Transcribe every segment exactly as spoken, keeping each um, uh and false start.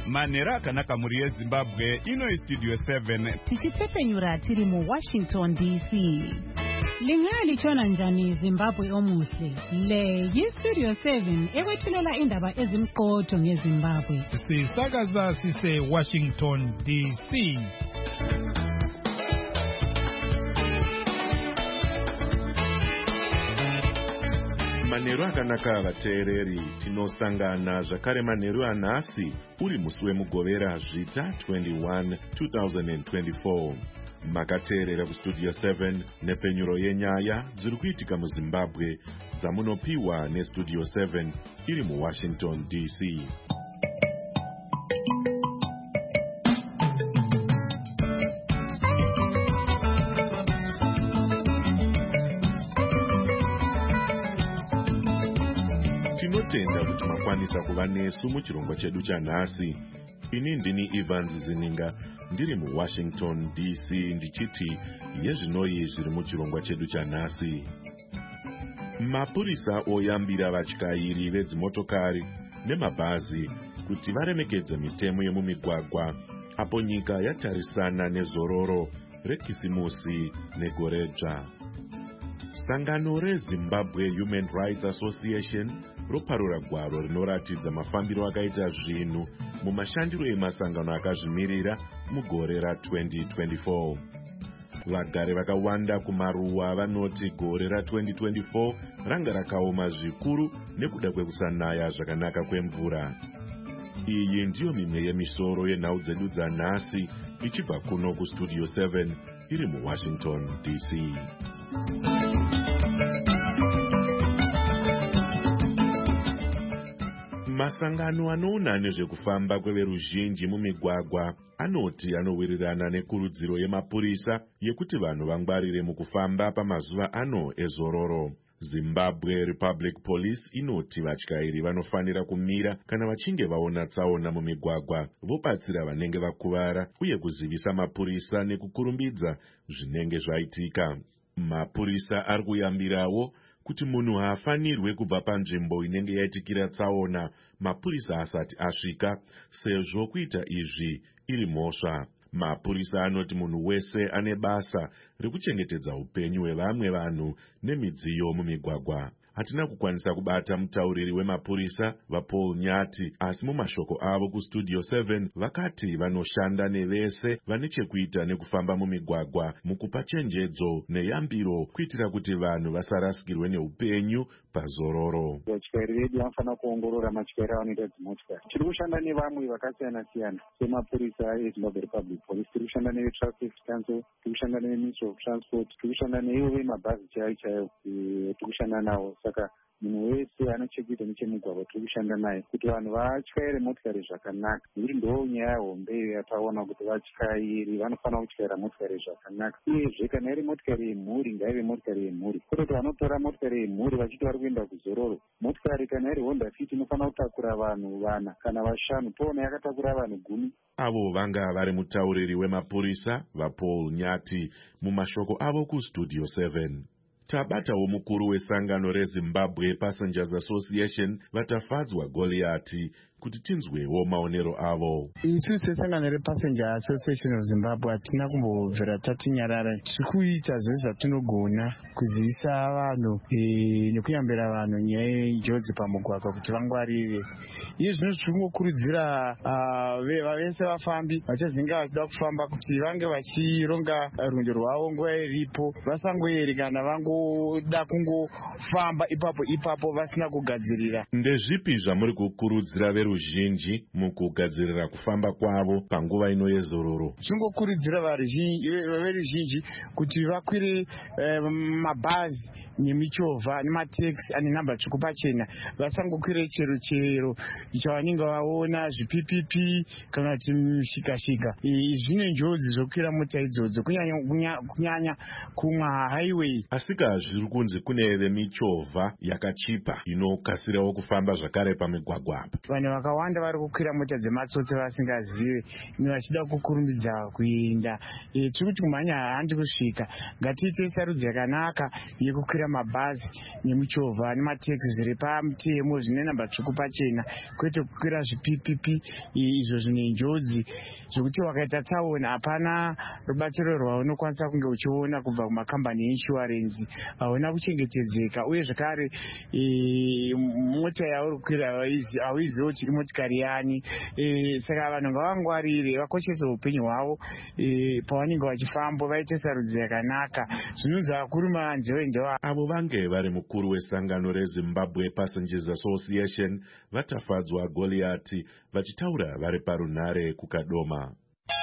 manhero akanaka mhuri yezimbabwe. Ino istudio seven tichitsepenyura tiri muWashington D C. Lingalitshona njani Zimbabwe omuhle? Le yistudio seven ekwethulela indaba ezimqotho ngeZimbabwe. Sisakaza sise Washington D C. Manhero akanaka vateereri, tinosangana zvakare manhero anhasi uri musi wemugovera zvita twenty-one two thousand twenty-four. Makateerera kustudio seven nepenyuro yenyaya dziri kuitika muZimbabwe dzamunopiwa nestudio seven iri muWashington D C. Tinotenda kuti makwanisa kuva nesu muchirongwa chedu chanhasi. Ini ndini Evans Zininga ndiri muWashington D C ndichiti yezvinoi zviri muchirongwa chedu chanhasi. Mapurisa oyambira vatyairi vedzimotokari nemabhazi kuti varemekedze mitemo yemumigwagwa apo nyika yatarisana nezororo rekisimusi negore dzva. Sangano reZimbabwe Human Rights Association roparura gwaro rinoratidza mafambiro akaita zvinhu mumashandiro emasangano akazvimirira mugore ra twenty twenty-four. Vagari vakawanda kumaruwa vanoti gore ra twenty twenty-four ranga rakaoma zvikuru nekuda kwekusanaya zvakanaka kwemvura. Iyi ndiyo mimwe yemisoro yenhau dzedu dzanhasi ichibva kuno kustudio seven iri muWashington D C. Masangano anoona nezvekufamba kweveruzhinji mumigwagwa anoti anowirirana nekurudziro yemapurisa yekuti vanhu vangwarire mukufamba pamazuva ano ezororo. Zimbabwe Republic Police inoti vatyairi vanofanira kumira kana vachinge vaona tsaona mumigwagwa, vobatsira vanenge vakuvara uye kuzivisa mapurisa nekukurumbidza zvinenge zvaitika. Mapurisa ari kuyambirawo kuti munhu haafanirwe kubva panzvimbo inenge yaitikira tsaona mapurisa asati asvika, sezvo kuita izvi iri mhosva. Mapurisa anoti munhu wese ane basa rekuchengetedza upenyu hwevamwe vanhu nemidziyo mumigwagwa. Hatina kukwanisa kubata mutauriri wemapurisa vaPaul Nyati, asi mumashoko avo kustudio seven vakati vanoshanda nevese vane chekuita nekufamba mumigwagwa mukupa chenjedzo neyambiro kuitira kuti vanhu vasarasikirwe neupenyu pazororo. Vatyairi vedu vanofanira kuongorora matyairi avanoita dzimotokari. Tiri kushanda nevamwe vakasiyana siyana semapurisa eZimbabwe Republic Police, tiri kushanda neveTraffic Council, tiri kushanda neveMinistry of Transport, tiri kushanda neivo vemabhazi chaivo chaivo, tiri kushanda navo. Saka munhu wese ane chekuita nechemugwagwa tiri kushanda naye kuti vanhu vatyaire motokari zvakanaka. Iyi ndo nyaya hombe yataona kuti vatyairi vanofanira kutyaira motokari zvakanaka. Uyezve kana iri motokari yemhuri ngaive motokari yemhuri, kwete vanotora motokari yemhuri vachiti vari kuenda kuzororo. Motokari kana iri Honda Fit inofanira kutakura vanhu vana kana vashanu, toona yakatakura vanhu gumi. Avo vanga vari mutauriri wemapurisa vaPaul Nyati mumashoko avo kustudio seven. Tabatawo mukuru wesangano reZimbabwe Passengers Association vatafadzwa Goliati kuti tinzwewo maonero avo. Isu sesangano rePassenger Association of Zimbabwe hatina kumbobvera tatinyarara. Tiri kuita zvese zvatinogona kuzivisa vanhu nekuyambira vanhu nyaya yenjodzi pamugwagwa kuti vangwarire. Iye zvino tiri kungokurudzira vese vafambi vachazinga vachida kufamba kuti vange vachironga rwendo rwavo nguva iripo, vasangoeri kana vangoda kungofamba ipapo ipapo vasina kugadzirira. Ndezvipi zvamuri kukurudzira veruzhinji mukugadzirira kufamba kwavo panguva ino yezororo? Tingokurudzira veruzhinji kuti vakwire mabhazi nemichovha nemateksi ane namba tsvuku pachena, vasangokwire chero chero chavanenge vaona zvipipipi kana kuti mishikashika. Zvine njodzi zvokwira mota idzodzo kunyanya kumwa highway. Asika zviri kunzi kune vemichovha yakachipa inokasirawo kufamba zvakare pamigwagwa apa. Vanhu vakawanda vari kukwira mota dzematsotsi vasingazive vachida kukurumbidza kuenda. Tiri kuti kumhanya handi kusvika, ngatiite sarudzo yakanaka yekukwira mabhazi nemuchovha nemateksi zviri pamutemo zvine namba tsvuku pachena, kwete kukwira zvipipipi izvo zvine njodzi zvokuti wakaita tsaona hapana rubatsiro rwaunokwanisa kunge uchiona kubva kumakambani einsurance, hauna kuchengetedzeka, uye zvakare mota yauri kukwira hauizivi kuti imotikari yani. Saka vanhu ngavangwarire, vakoshese upenyu hwavo pavanenge vachifamba, vaite sarudzo yakanaka. Zvinonzi vakuru mavanzewe ndewa avo vange vari mukuru wesangano reZimbabwe Passengers Association vatafadzwa Goliati vachitaura vari parunhare kuKadoma.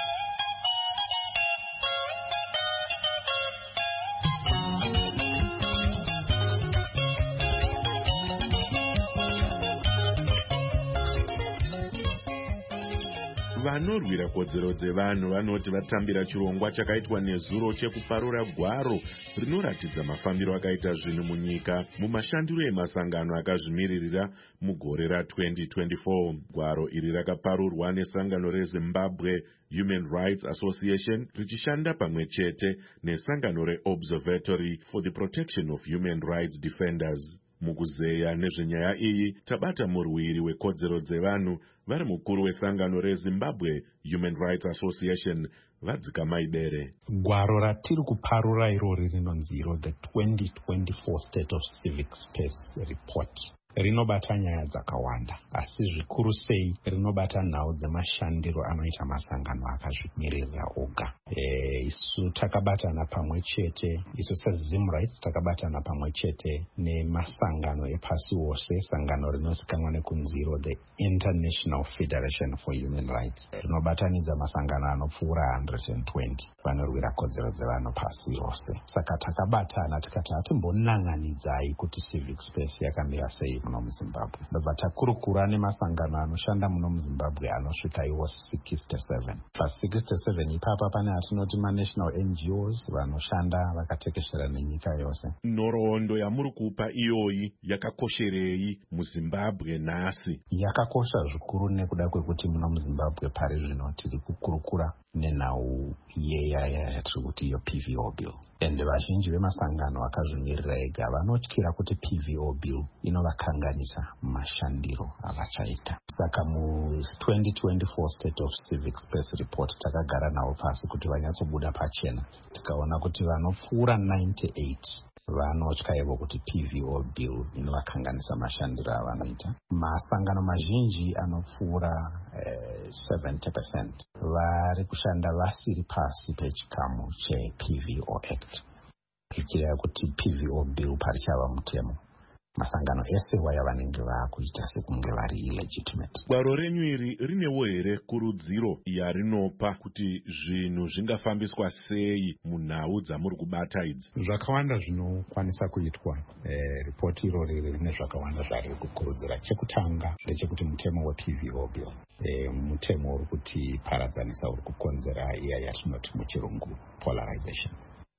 Vanorwira kodzero dzevanhu vanoti vatambira chirongwa chakaitwa nezuro chekuparura gwaro rinoratidza mafambiro akaita zvinhu munyika mumashandiro emasangano akazvimiririra mugore ra-twenty twenty-four. Gwaro iri rakaparurwa nesangano reZimbabwe Human Rights Association richishanda pamwe chete nesangano reObservatory for the Protection of Human Rights Defenders. Mukuzeya nezvenyaya iyi tabata murwiri wekodzero dzevanhu vari mukuru wesangano reZimbabwe Human Rights Association Vadzika Maibere. Gwaro ratiri kuparura irori rinonzi iro the twenty twenty-four State of Civic Space Report rinobata nyaya dzakawanda, asi zvikuru sei rinobata nhau dzemashandiro anoita masangano akazvimiririra oga. E, isu takabatana pamwe chete, isu seZim Rights takabatana pamwe chete nemasangano epasi wose, sangano rinozikanwa nekunzi the International Federation for Human Rights, rinobatanidza masangano anopfuura one hundred twenty vanorwira kodzero dzevanhu pasi rose. Saka takabatana tikati hatimbonanganidzai kuti civic space yakamira sei muno muZimbabwe. Ndobva takurukura nemasangano anoshanda muno muZimbabwe anosvika iwo sixty-seven. Pa sixty-seven ipapa pane atinoti ma-national N G Os vanoshanda vakatekeshera nenyika yose. Nhoroondo yamuri kupa iyoyi yakakosherei muZimbabwe nhasi? Yakakosha zvikuru nekuda kwekuti muno muZimbabwe pari zvino tiri kukurukura nenhau yeyaya yatiri kuti iyo P V O bill. Ende vazhinji vemasangano akazvimirira ega vanotyira kuti P V O bill inovakanganisa mashandiro avachaita. Saka mu twenty twenty-four State of Civic Space Report takagara navo pasi kuti vanyatsobuda pachena, tikaona kuti vanopfuura ninety-eight vanotya ivo kuti P V O bill inovakanganisa mashandiro avanoita. Masangano mazhinji anopfuura eh, seventy percent vari kushanda vasiri pasi pechikamu che-P V O Act, zvichireva kuti P V O bill parichava mutemo. Masangano ese waya vanenge vakuita sekunge vari illegitimate. Gwaro renyu iri rinewo here kurudziro yarinopa kuti zvinhu zvingafambiswa sei munhau dzamuri kubata idzi? Zvakawanda zvinokwanisa kuitwa. Eh, ripoti irori rine zvakawanda zvariri kukurudzira. Chekutanga ndechekuti mutemo we-P V O bill, eh, mutemo uri kuti paradzanisa uri kukonzera iya yatinoti muchirungu polarization,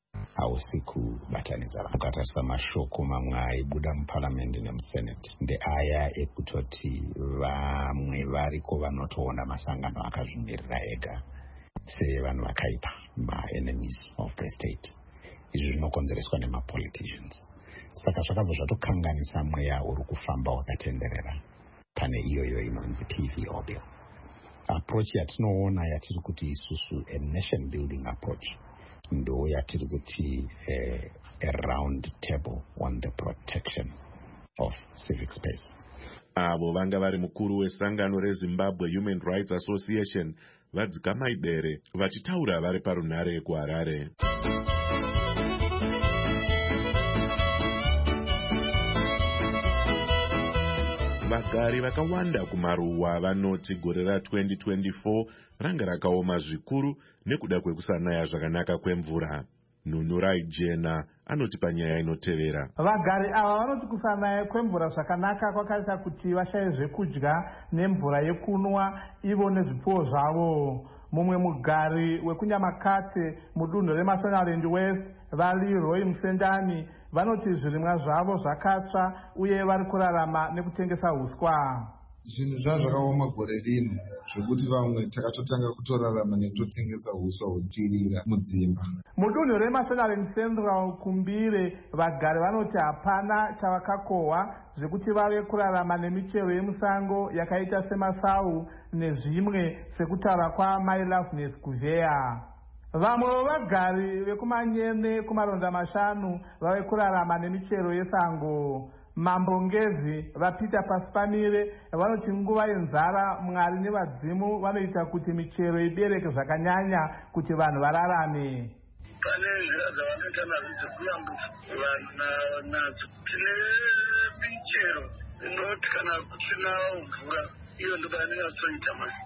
hausi kubatanidza vanhu. Ukatarisa mashoko mamwe aibuda muparamendi nemuseneti ndeaya ekutoti vamwe variko vanotoona masangano akazvimirira ega sevanhu vakaipa, ma-enemies of the state. Izvi zvinokonzereswa nemapoliticians. Saka zvakabva zvatokanganisa mweya uri kufamba wakatenderera pane iyoyo inonzi P V O bill. Approach yatinoona yatiri kuti isusu a nation building approach ndo yatiri kuti eh, a round table on the protection of civic space. Avo vanga vari mukuru wesangano reZimbabwe Human Rights Association Vadzika Maibere vachitaura vari parunhare kuHarare. Vagari vakawanda kumaruwa vanoti gore ra-twenty twenty-four ranga rakaoma zvikuru nekuda kwekusanaya zvakanaka kwemvura. Nunurai Jena anoti panyaya inotevera. Vagari ava vanoti kusanaya kwemvura zvakanaka kwakaita kuti vashaye zvekudya nemvura yekunwa ivo nezvipfuwo zvavo. Mumwe mugari wekunyamakate mudunhu reMashonaland West Valley Roy Musendani vanoti zvirimwa zvavo zvakatsva uye vari kurarama nekutengesa huswa. zvinhu zvazvakaoma gore rino zvekuti vamwe takatotanga kutorarama nekutotengesa huswa hwepirira mudzimba. Mudunhu reMashonaland Central kumbire vagari vanoti hapana chavakakohwa zvekuti vave kurarama nemichero yemusango yakaita semasau nezvimwe sekutaura kwaMai Loveness Kuveya. Vamwe vevagari vekumanyene kumaronda mashanu vave kurarama nemichero yesango. Mambongezi vapita pasi pamire vanoti nguva yenzara Mwari nevadzimu vanoita kuti michero ibereke zvakanyanya kuti vanhu vararame. Pane nzira dzavanoita nadzo dzekuyambutsa vanhu nadzo. Tine michero inoti kana kuchina mvura iyo ndo painatsoita masi.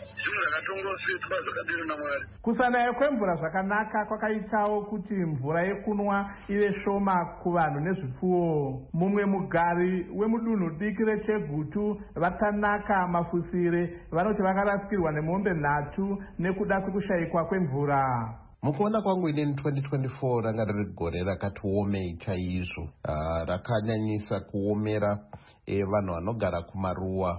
Kusanaya kwemvura zvakanaka kwakaitawo kuti mvura yekunwa ive shoma kuvanhu nezvipfuwo. Mumwe mugari wemudunhu diki reChegutu vakanaka mafusire vanoti vakarasikirwa nemombe nhatu nekuda kwekushayikwa kwemvura. Mukuona kwangu inini twenty twenty-four ranga riri gore rakati omei chaizvo, uh, rakanyanyisa kuomera eh, vanhu vanogara kumaruwa.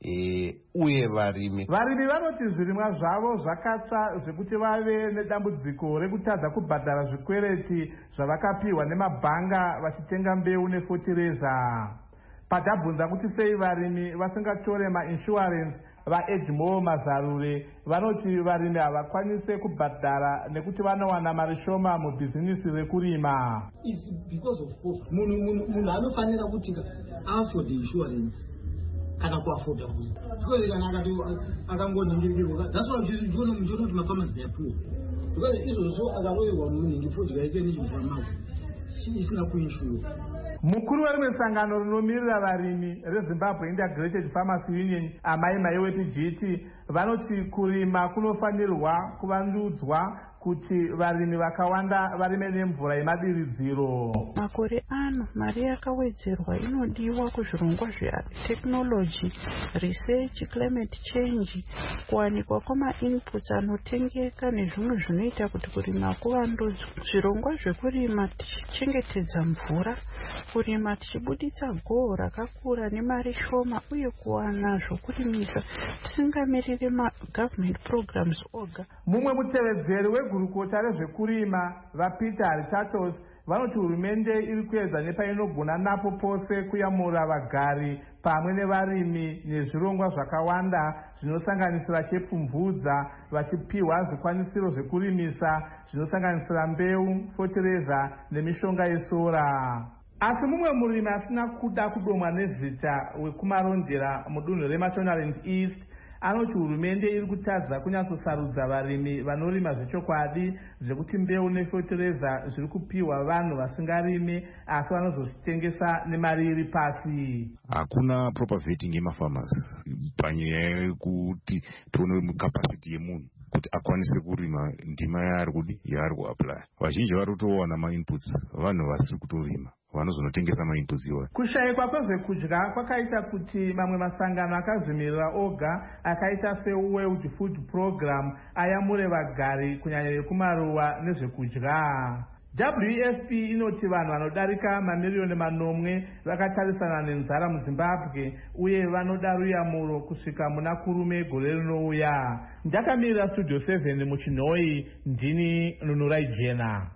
E, uye varimi varimi vanoti zvirimwa zvavo zvakatsva zvekuti vave nedambudziko rekutadza kubhadhara zvikwereti zvavakapiwa nemabhanga vachitenga mbeu nefotireza. Padabvunza kuti sei varimi vasingatore mainsurance vaEdmore Mazarure vanoti varimi havakwanise kubhadhara nekuti vanowana mari shoma mubhizinisi rekurima. It's because of course munhu anofanira kuti afford insurance kana kuafoda kuti because kana akati akangoningirikirwa that's why you don't know you don't know farmers they are poor because izvozvo akaroyerwa munhu project yake nechimvura isina kuinsura. Mukuru werimwe sangano rinomirira varimi reZimbabwe Integrated Farmers Union Amai Maiweti Jiti vanoti kurima kunofanirwa kuvandudzwa kuti varimi vakawanda varime nemvura yemadiridziro. Makore ano mari yakawedzerwa inodiwa kuzvirongwa zveteknology, research, climate change, kuwanikwa kwama-inputs anotengeka nezvimwe zvinoita kuti kurima kuvandudzwe. Zvirongwa zvekurima tichichengetedza mvura, kurima tichibuditsa goho rakakura nemari shoma uye kuwana zvokurimisa tisingamiriri ma-government programs oga. Mumwe mutevedzeri wegurukota rezvekurima vaPeter Haritatos vanoti hurumende iri kuedza nepainogona napo pose kuyamura vagari pamwe nevarimi nezvirongwa zvakawanda zvinosanganisira chepfumvudza vachipiwa zvikwanisiro zvekurimisa zvinosanganisira mbeu, fotireza nemishonga yesora. Asi mumwe murimi asina kuda kudomwa nezita wekumarondera mudunhu reMashonaland East anoti hurumende iri kutadza kunyatsosarudza varimi vanorima zvechokwadi zvekuti mbeu nefotireza zviri kupiwa vanhu vasingarimi asi vanozozvitengesa nemari iri pasi. Hakuna proper vetting yemafarmers panyaya yekuti tione capacity yemunhu kuti akwanise kurima ndima yaari kudi yaari kuapply. Vazhinji vari kutowana ma-inputs vanhu vasiri kutorima vanozonotengesa ma-inputs iwayo. Kushayikwa kwezvekudya kwakaita kuti mamwe masangano akazvimirira oga akaita seWorld Food Program ayamure vagari kunyanya vekumaruwa nezvekudya. W F P inoti vanhu vanodarika mamiriyoni manomwe vakatarisana nenzara muZimbabwe uye vanoda ruyamuro kusvika muna kurume gore rinouya. Ndakamirira Studio seven muChinoi, ndini Nunurai Jena.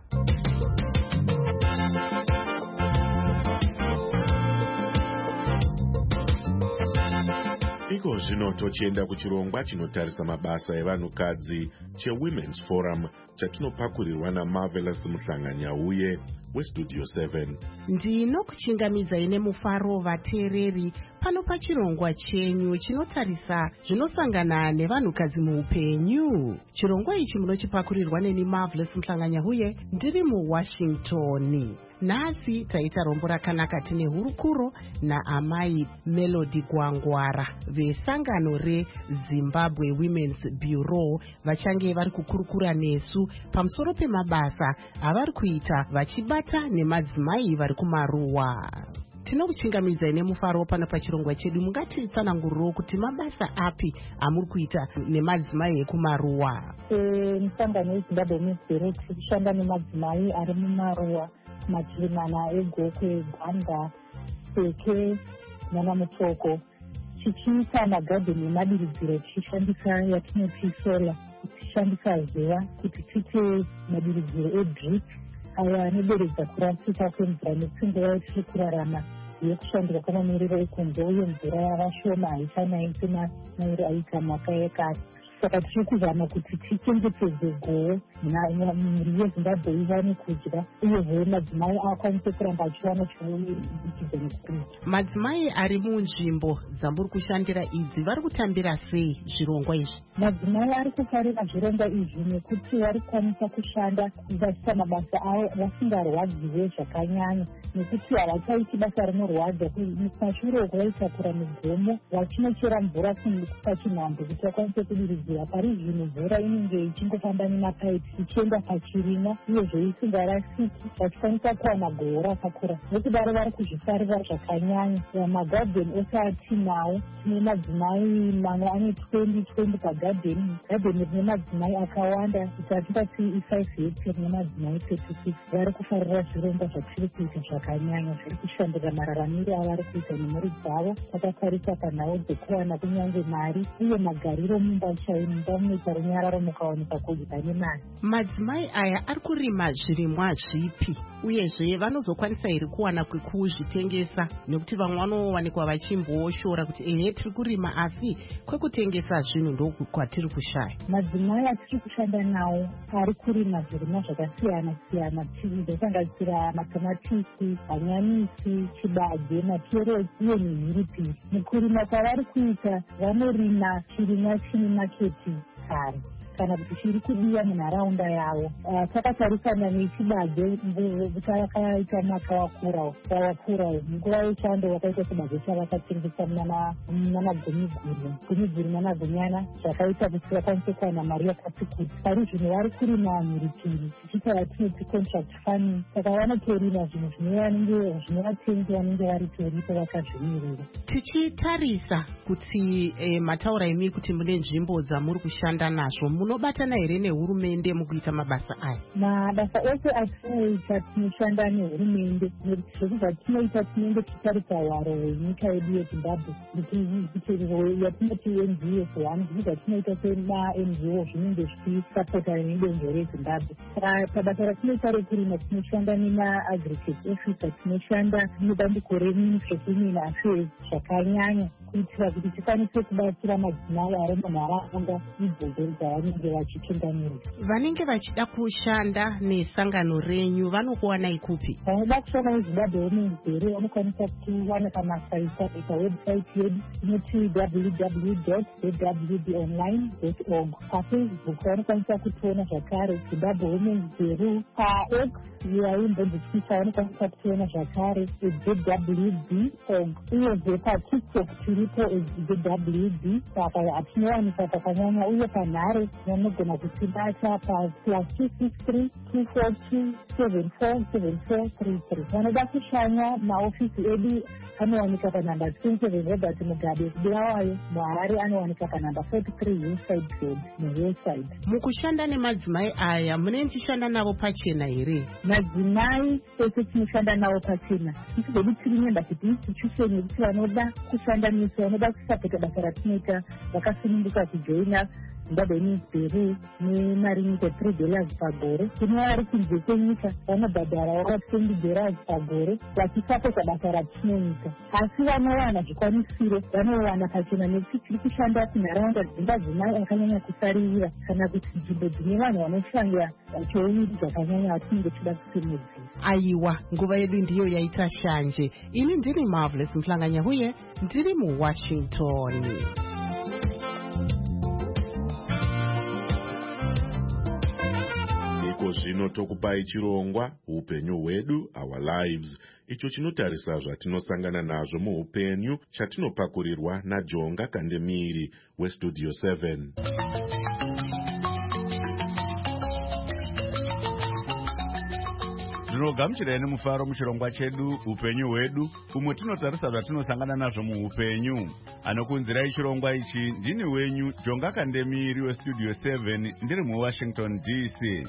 Iko zvino tochienda kuchirongwa chinotarisa mabasa evanhukadzi cheWomen's Forum chatinopakurirwa naMarvelous Muhlanganyauye weStudio seven. Ndinokuchingamidzai nemufaro vateereri pano pachirongwa chenyu chinotarisa zvinosangana nevanhukadzi muupenyu. Chirongwa ichi munochipakurirwa neni Marvelous Muhlanganyauye ndiri muWashington. Nhasi taita rombo rakanaka tine hurukuro naamai Melody Gwangwara vesangano reZimbabwe Women's Bureau vachange vari kukurukura nesu pamusoro pemabasa avari kuita vachibata nemadzimai vari kumaruwa. Tinokuchingamidzai nemufaro pano pachirongwa chedu. Mungatitsananguriro kuti mabasa api amuri kuita nemadzimai ekumaruwa? Musangano weZimbabwe Women's Bureau tikushanda nemadzimai ari mumaruwa machirimana egokwe, ganda, seke nana mutoko. tichiita magadheni emadiridziro tichishandisa yatinoti sola, tichishandisa zuva kuti tiite madiridziro edrip aya anoderedza kurasika kwemvura netsingo tiri kurarama yekushandira kwamamiriro ekunze, uye mvura yava shoma haichanai semamiriro aita maka yekare. Saka tiri kuzama kuti tichengetedze gowe mhuri yeZimbabwe iwane kudya, uyezve madzimai akwanise kuramba achiwana chinoidikidza nekurima. Madzimai ari munzvimbo dzamuri kushandira idzi vari kutambira sei zvirongwa izvi? Madzimai ari kufarira zvirongwa izvi nekuti vari kukwanisa kushanda vachiita mabasa avo vasingarwadziwe zvakanyanya, nekuti havachaiti basa rinorwadza. Pashure kwavaitakura migomo vachinochera mvura pachinhambwe kuti vakwanise kudiridzira. Pari zvino mvura inenge ichingofamba nemapaipi ichienda pachirimwa, uyezve isingarasiki, vachikwanisa kuwana goho rakakura. Nokudaro vari kuzvifarira zvakanyanya. Magadheni ose atinawo, tine madzimai mamwe ane twendi twendi pagadheni. Gadheni rine madzimai akawanda, kuti hatingati i-five hectare nemadzimai thirty-six. Vari kufarira zvirongwa zvatiri kuita zvakanyanya, zviri kushandira mararamiro avari kuita nemhuri dzavo, vakatarisa panhau dzekuwana kunyange mari uye magariro mumba chai, mumba munoita runyararo mukawanika kudya nemari. Madzimai aya ari kurima zvirimwa zvipi, uyezve vanozokwanisa here kuwana kwekuzvitengesa? Nekuti vamwe vanowanikwa vachimboshora kuti ehe tiri kurima asi kwekutengesa zvinhu ndokwatiri kushaya. Madzimai atiri kushanda nawo ari kurima zvirimwa zvakasiyana siyana, zvinosanganisira matomatisi, hanyanisi, chibage, makeroti uye nemhiripiri. Mukurima kwavari kuita vanorima chirimwa chine maketi kare kana kuti chiri kudiwa munharaunda yavo. Takatarisana nechibage chakaita mwaka wakura wakura nguva yechando wakaita chibage chavakatengesa muna gumiguru gumiguru managonyana, zvakaita kuti vakwanise kuwana mari yakati kuti. Pari zvino vari kurima mhiripiri tichiita yatinoti contract farming, saka vanotorima zvinhu zvinovatengi vanenge vari toripo vakazvimirira. Tichitarisa kuti eh, mataura imi kuti mune nzvimbo dzamuri kushanda nazvo, munobatana here nehurumende mukuita mabasa aya? Mabasa ose atinoita tinoshanda nehurumende, nekuti zvekubva tinoita tinenge tichitarisa hwaro hwenyika yedu yeZimbabwe, yatinoti N G O one, zvekubva tinoita sema-N G O zvinenge zvichisapota nedonzvo reZimbabwe. Pabasa ratinoita rekurima tinoshanda nema-agriculture officer, tinoshanda nebandiko reMinistry of Women Affairs zvakanyanya, kuitira kuti tikwanise kubatsira madzimai ari munharaunda idzodzo dzavanenge vachitungamirwa. Vanenge vachida kushanda nesangano renyu vanokuwanai kupi? Vanoda kushanda neZimbabwe Women's Bureau vanokwanisa kuwana pamasaita ita website yedu inoti w w w dot z w b online dot org. PaFacebook vanokwanisa kutoona zvakare Zimbabwe Women's Bureau. PaX yaimbonzitwisa vanokwanisa kutoona zvakare Z W B org. Uyezve paTikTok tiripo Z W B, saka hatinowanika pakanyanya, uye panhare vanogona kutibata pa plus two six three two four two seven four seven four three three. Vanoda kushanya maofisi edu anowanika panhamba twenty-seven Robert Mugabe Bulawayo, muHarare anowanika panhamba forty-three Hillside Road muHillside. Mukushanda nemadzimai aya munenchishanda navo pachena here? Madzimai ese tinoshanda navo pachena, tichigodi tiri membership institution yekuti vanoda kushanda nesu, vanoda kusapota basa ratinoita vakasununguka kujoina Zimbabwe Women's Bureau nemarinite three dollars pagore. Kune vari kunze kwenyika vanobhadhara wakati twenty dollars pagore vachisapota basa ratinoita, asi vanowana zvikwanisiro vanowana pachena, nekuti tiri kushanda kunharaunda dzimadzimai akanyanya kusaririra kana kuti nzvimbo dzine vanhu vanoshanda chouviri zvakanyanya vatinenge tida kusimudzira. Aiwa, nguva yedu ndiyo yaita shanje. Ini ndiri Marvelous Mhlanganya, huye ndiri muWashington. Zvino tokupai chirongwa upenyu hwedu, our lives, icho chinotarisa zvatinosangana nazvo muupenyu, chatinopakurirwa naJonga Kandemiri weStudio seven. Ndinogamuchira nemufaro muchirongwa chedu upenyu hwedu, umwe tinotarisa zvatinosangana nazvo muupenyu. Anokunzirai chirongwa ichi ndini wenyu Jonga Kandemiri weStudio seven, ndiri muWashington D C.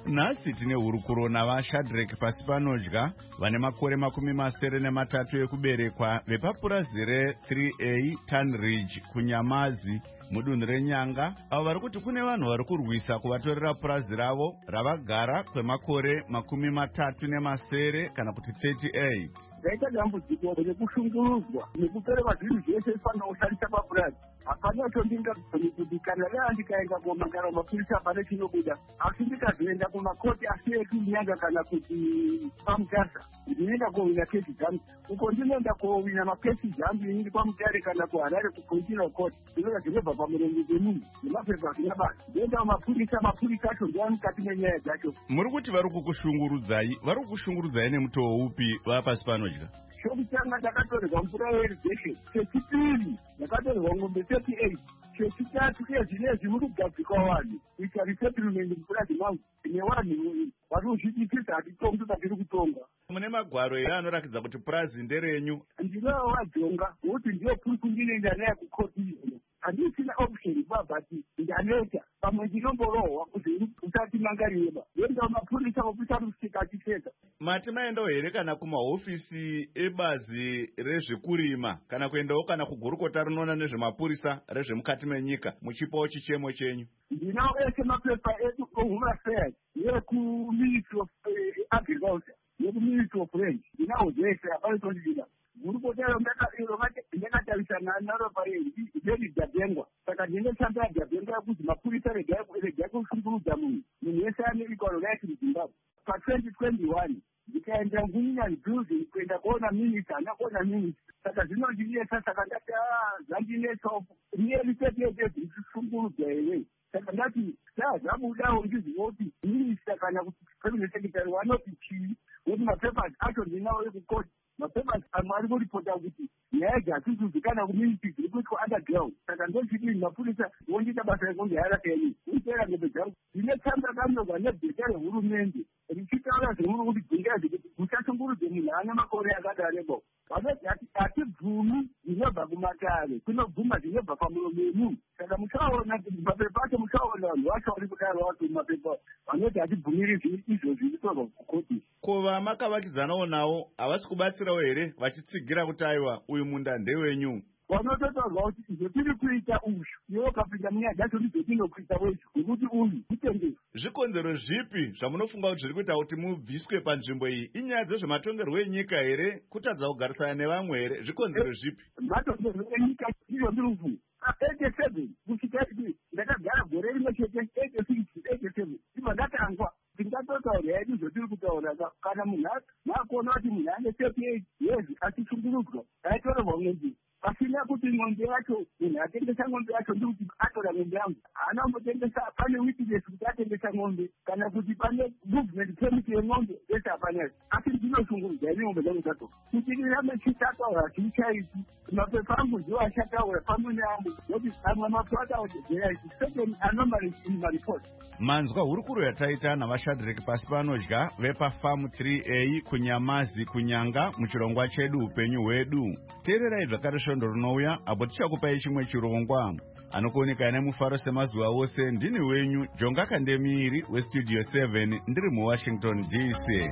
Nhasi tine hurukuro navaShadrack Pasipanodya vane makore makumi masere nematatu ekuberekwa vepapurazi re-three A Tunridge kunyamazi mudunhu renyanga, avo vari kuti kune vanhu vari kurwisa kuvatorera purazi ravo ravagara kwemakore makumi matatu nemasere kana kuti thirty-eight. Zvaita dambudziko rekushungurudzwa nekutorerwa zvinhu zvese zvifanira kushandisa papurazi. Hapana chondingagoni kuti kana lea ndikaenda komagara mapurisa pane chinobuda, asi ndikazoenda kumakoti asi ekunyanga kana kuti pamugasa, ndinoenda kowina kesi dzangu. Uko ndinoenda kowina makesi dzangu inini pamutare kana kuHarare kuConstitutional Court, zvinova zvinobva pamurongo dzemunhu nemapepa zvina basa. Ndoenda kumapurisa, mapurisa acho ndiva mukati menyaya dzacho. Muri kuti vari kukushungurudzai, vari kukushungurudzai nemutoo upi vaPasipanodya? Chokutanga ndakatorerwa mvura yeirrigation, chechipiri ndakatorerwa ng'ombe thirty-eight, chechitatu iye zvinezvi muri kugadzikwa vanhu kuita resettlement mupurazi mangu ine vanhu vari kuzvidikisa hatitongi patiri kutonga. Mune magwaro here anorakidza kuti purazi nderenyu? Ndinowo vajonga nokuti ndiyo kuri kundinenda naye kukoti iyoyo. Handisina option babati ndaneta pamwe ndinomborohwa kuti usati mangareba ndoenda mapurisa opisa rusika achipedza. Mati maendawo here kana kumahofisi ebazi rezvekurima kana kuendawo kana kugurukota rinoona nezvemapurisa rezvemukati menyika muchipawo chichemo chenyu? Ndinawo ese mapepa edu ehome affairs nekuministry of agriculture nekuministry of range ndinawo zvese hapana chondidida. Gurukota iro ndakatarisana naro pairi David Dabengwa, saka ndinotambira Dabengwa yekuti mapurisa regai kushungurudza munhu munhu wese ane ikwaro raiti muZimbabwe. Pa-twenty twenty-one ndikaenda ngunyani building kuenda kuona minista hana kuona minista, saka zvinondinesa, saka ndati zvandinetsawo nearly thirty-eight days ndichishungurudzwa here. Saka ndati da zvabudawo ndiziva kuti minista kana kuti permanent secretary wanoti chii, kuti mapepers acho ndinawo ekukoti. Mapepers amwe ari kuripota kuti nyaya dzatizuzikana kuminiti dziri kuitwa underground, saka ndochidini mapurisa wondiita basa rekundiharaka yenyu kuitera ngombe dzangu. Ndine tsamba kanyorwa nebheta rehurumende richitaura zvemuri kuti dzingera zvekuti musashungurudze munhu ane makore akadarebo. Vanoti hatibvumi zvinobva kumatare, kunobvuma zvinobva pamuromo wemunhu. Saka muchaona mapepa acho, muchaona vanhu vacho vari kudaro vato mapepa vanoti hatibvumiri izvo zviritorwa kukoti. Kova makavakidzanawo nawo havasi kubatsirawo here vachitsigira kuti aiwa uyu munda ndewenyu? Vanototorwa kuti izvo tiri kuita uzvu iwe ukapinda munyaya dzacho ndizvo tinokuita wezvo nekuti uyu mutengesi. Zvikonzero zvipi zvamunofunga kuti zviri kuita kuti mubviswe panzvimbo iyi? Inyaya dzezvematongerwo enyika here, kutadza kugarisana nevamwe here? Zvikonzero zvipi? Matongerwo enyika izvo ndiri kufunga. eighty-seven kusvika ndakagara gore rimwe chete, eighty-six eighty-seven ndibva ndatangwa ndingatotaura hedu zvotiri kutaura. Kana munhu makuona kuti munhu ane thirty-eight years achishungurudzwa aitorerwa ng'ombe pasina kuti ng'ombe yacho munhu atengesa ng'ombe yacho ndikuti atora ng'ombe yangu haana kumbotengesa, pane witness kuti atengesa ng'ombe kana kuti pane movement permit yeng'ombe yese hapana. Asi ndinoshungurudza ine ng'ombe dzangu dzato kuti ndiname chitataura chichaiti mapepa angu ndiwo achataura pamwe neangu nokuti amwe mapepa ataura there is certain anomalies in my report. Manzwa hurukuro yataita navaShadrack Pasipanodya vepafamu three A kunyamazi kunyanga muchirongwa chedu upenyu hwedu. Teererai zvakare svondo rinouya apo tichakupai chimwe chirongwa. Anokuoneka nemufaro semazuva ose. Ndini wenyu Jonga Kandemiri westudio seven ndiri muWashington D C.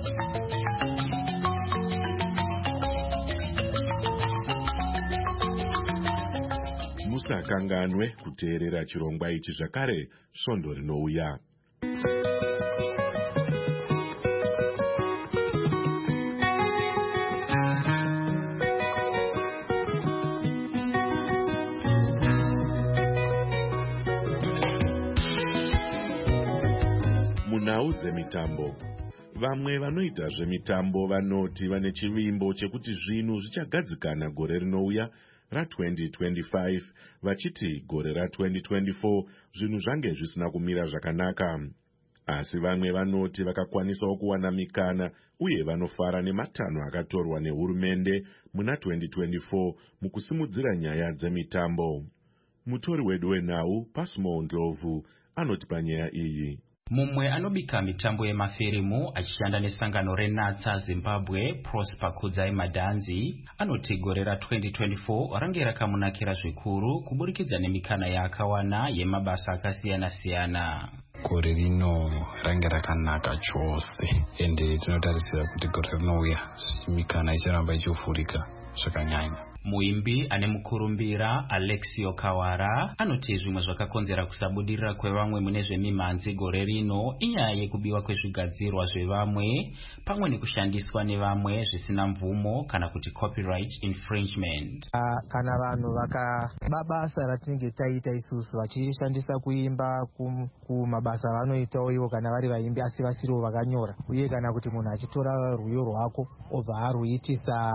Musakanganwe kuteerera chirongwa ichi zvakare svondo rinouya. Munhau dzemitambo. Vamwe vanoita zvemitambo vanoti vane chivimbo chekuti zvinhu zvichagadzikana gore rinouya ra-twenty twenty-five vachiti gore ra-twenty twenty-four zvinhu zvange zvisina kumira zvakanaka. Asi vamwe vanoti vakakwanisawo kuwana mikana uye vanofara nematanho akatorwa nehurumende muna twenty twenty-four mukusimudzira nyaya dzemitambo. Mutori wedu wenhau Pasmo Ndlovu anoti panyaya iyi. Mumwe anobika mitambo yemafirimu achishanda nesangano reNatsa Zimbabwe, Prosper Kudzai Madanzi, anoti gore ra-twenty twenty-four range rakamunakira zvikuru kuburikidza nemikana yaakawana yemabasa akasiyana siyana. gore rino range rakanaka chose, ende tinotarisira kuti gore rinouya mikana icharamba ichifurika zvakanyanya. Muimbi ane mukurumbira Alexio Kawara anoti zvimwe zvakakonzera kusabudirira kwevamwe mune zvemimhanzi gore rino inyaya yekubiwa kwezvigadzirwa zvevamwe pamwe nekushandiswa nevamwe zvisina mvumo kana kuti copyright infringement. Uh, kana vanhu vakaba basa ratinenge taita isusu vachishandisa kuimba kumabasa vanoitawo ivo kana vari vaimbi asi vasirivo vakanyora, uye kana kuti munhu achitora rwiyo rwako obva aruitisa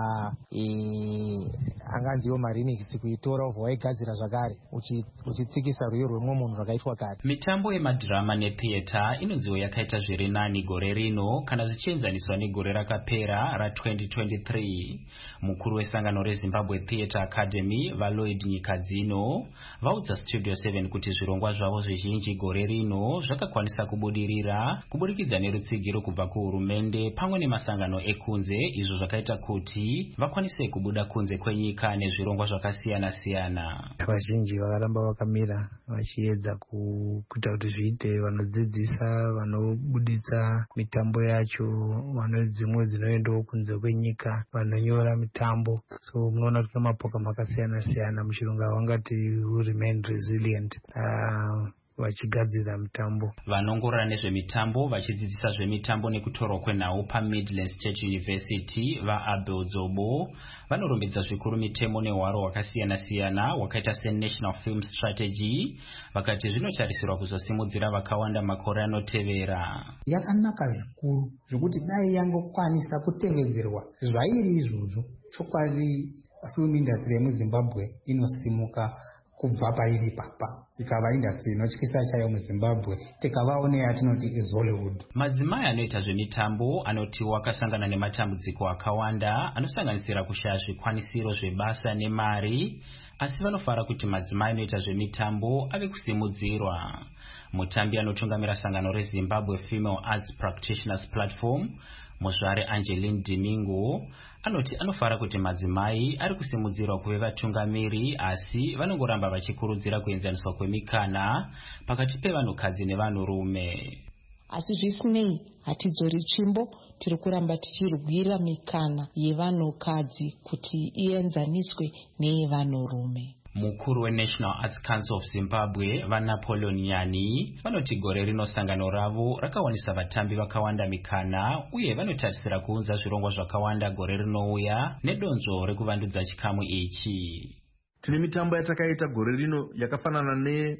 e... anganziwo marinix kuitora obva waigadzira zvakare uchitsikisa rwiyo rwemwe munhu rwakaitwa kare. Mitambo yemadhirama netheatre inonziwo yakaita zviri nani gore rino kana zvichienzaniswa negore rakapera ra twenty twenty-three. Mukuru wesangano reZimbabwe Theatre Academy vaLloyd Nyikadzino vaudza Studio seven kuti zvirongwa zvavo zvizhinji gore rino zvakakwanisa kubudirira kuburikidza nerutsigiro kubva kuhurumende pamwe nemasangano ekunze, izvo zvakaita kuti vakwanise kubuda kunze kwenyika nezvirongwa zvakasiyana siyana. Vazhinji vakaramba vakamira vachiedza kuita kuti zviite, vanodzidzisa, vanobuditsa mitambo yacho, vanodzimwe dzinoendawo kunze kwenyika, vanonyora mitambo. So munoona kuti mapoka makasiyana siyana muchirunga vangati who remain resilient uh, vachigadzira mitambo. Vanongorora nezvemitambo vachidzidzisa zvemitambo nekutorwa kwenhau paMidlands State University vaAbel Dzobo vanorumbidza zvikuru mitemo nehwaro hwakasiyana siyana hwakaita seNational Film Strategy, vakati zvinotarisirwa kuzosimudzira vakawanda makore anotevera. Yakanaka zvikuru zvokuti dai yangokwanisa kutevedzerwa zvairi izvozvo, chokwadi film industry yemuZimbabwe inosimuka kubva pairi papa ikava industry inotyisa chayo muZimbabwe tikavaone yatinoti is Hollywood. Madzimai anoita zvemitambo anoti wakasangana nematambudziko akawanda anosanganisira kushaya zvikwanisiro zvebasa nemari, asi vanofara kuti madzimai anoita zvemitambo ave kusimudzirwa. Mutambi anotungamira sangano reZimbabwe Female Arts Practitioners Platform Muzvare Angeline Dimingo anoti anofara kuti madzimai ari kusimudzirwa kuve vatungamiri, asi vanongoramba vachikurudzira kuenzaniswa kwemikana pakati pevanhukadzi nevanhurume. Asi zvisinei hatidzori tsvimbo, tiri kuramba tichirwira mikana yevanhukadzi kuti ienzaniswe neyevanhurume. Mukuru weNational Arts Council of Zimbabwe vaNapoleon Nyani vanoti gore rino sangano ravo rakawanisa vatambi vakawanda mikana, uye vanotarisira kuunza zvirongwa zvakawanda gore rinouya nedonzvo rekuvandudza chikamu ichi. Tine mitambo yatakaita gore rino yakafanana ne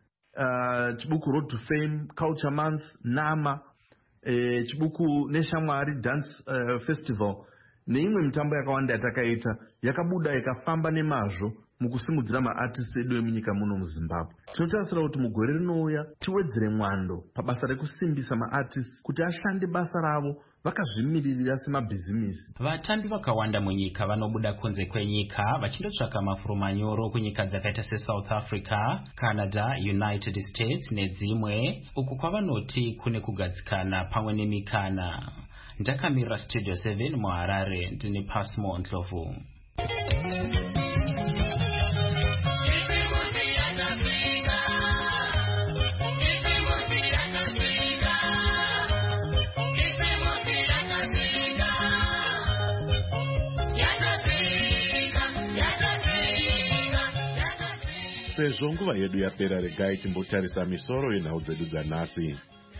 uh, chibuku Road to Fame, Culture Month, Nama, eh, chibuku Neshamwari Dance uh, Festival, neimwe mitambo yakawanda yatakaita yakabuda yakafamba nemazvo mukusimudzira maartists edu emunyika muno muZimbabwe. Tinotarisira kuti mugore rinouya tiwedzere mwando pabasa rekusimbisa maartists kuti ashande basa ravo vakazvimiririra semabhizimisi. Vatambi vakawanda munyika vanobuda kunze kwenyika vachindotsvaka mafuro manyoro kunyika dzakaita seSouth Africa, Canada, United States nedzimwe, uku kwavanoti kune kugadzikana pamwe nemikana. Ndakamirira Studio seven muHarare, ndine Pasmo Ndlovu. Sezvo nguva yedu yapera, regai timbotarisa misoro yenhau dzedu dzanhasi.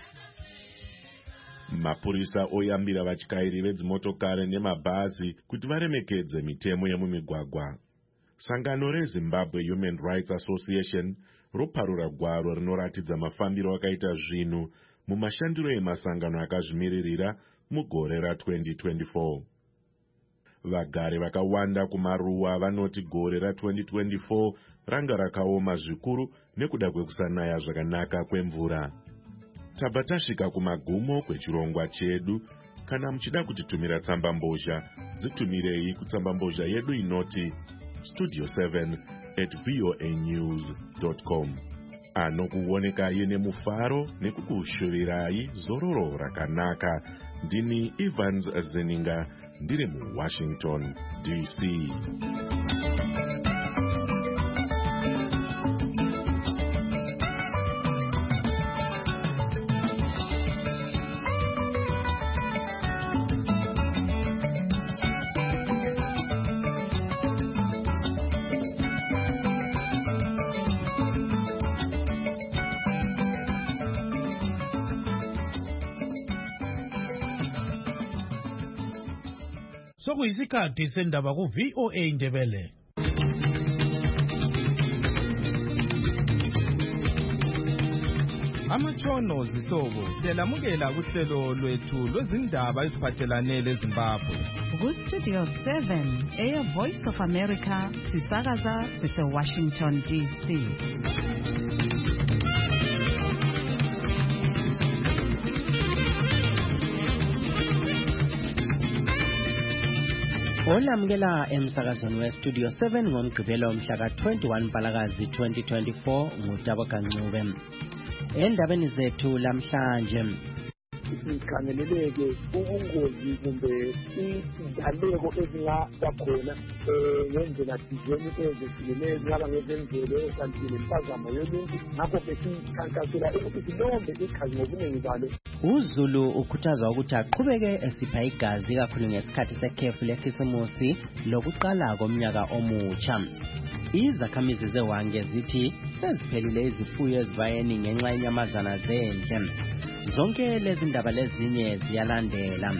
Mapurisa oyambira vatyairi vedzimotokari nemabhazi kuti varemekedze mitemo yemumigwagwa. Sangano reZimbabwe Human Rights Association roparura gwaro rinoratidza mafambiro akaita zvinhu mumashandiro emasangano akazvimiririra mugore ra twenty twenty-four. Vagari vakawanda kumaruwa vanoti gore ra twenty twenty-four ranga rakaoma zvikuru nekuda kwekusanaya zvakanaka kwemvura. Tabva tasvika kumagumo kwechirongwa chedu. Kana muchida kutitumira tsamba mbozha, dzitumirei kutsamba mbozha yedu inoti studio seven at voa news dot com. Anokuonekai nemufaro nekukushuvirai zororo rakanaka. Ndini Evans Zeninga, ndiri muWashington D C. sokuyisikhathi sendaba ku-V O A Ndebele. Amatshono zihlobo siyalamukela kuhlelo lwethu lwezindaba eziphathelane leZimbabwe. Ku-Studio seven, Air Voice of America, sisakaza sise-Washington D C. Olamukela emsakazweni we-Studio seven ngomgqibelo omhla ka-twenty-one Mpalakazi twenty twenty-four nguTabo Kancube. Endabeni zethu lamhlanje sikhangeleleke ubungozi kumbe izidaleko ezingaba khona um ngendlela thizeni ezehlukeneyo zingaba ngezemvelo kanti nempazamo yoluntu ngakho-ke sikhankasela ukuthi silombe igazi ngobuningi balo. uZulu ukhuthazwa ukuthi aqhubeke esipha igazi kakhulu ngesikhathi sekhefu lekhisimusi lokuqala komnyaka omutsha. Izakhamizi zeWange zithi seziphelile izifuyo ezivayeni ngenxa yenyamazana zendle. Zonke lezi ndaba lezinye ziyalandela.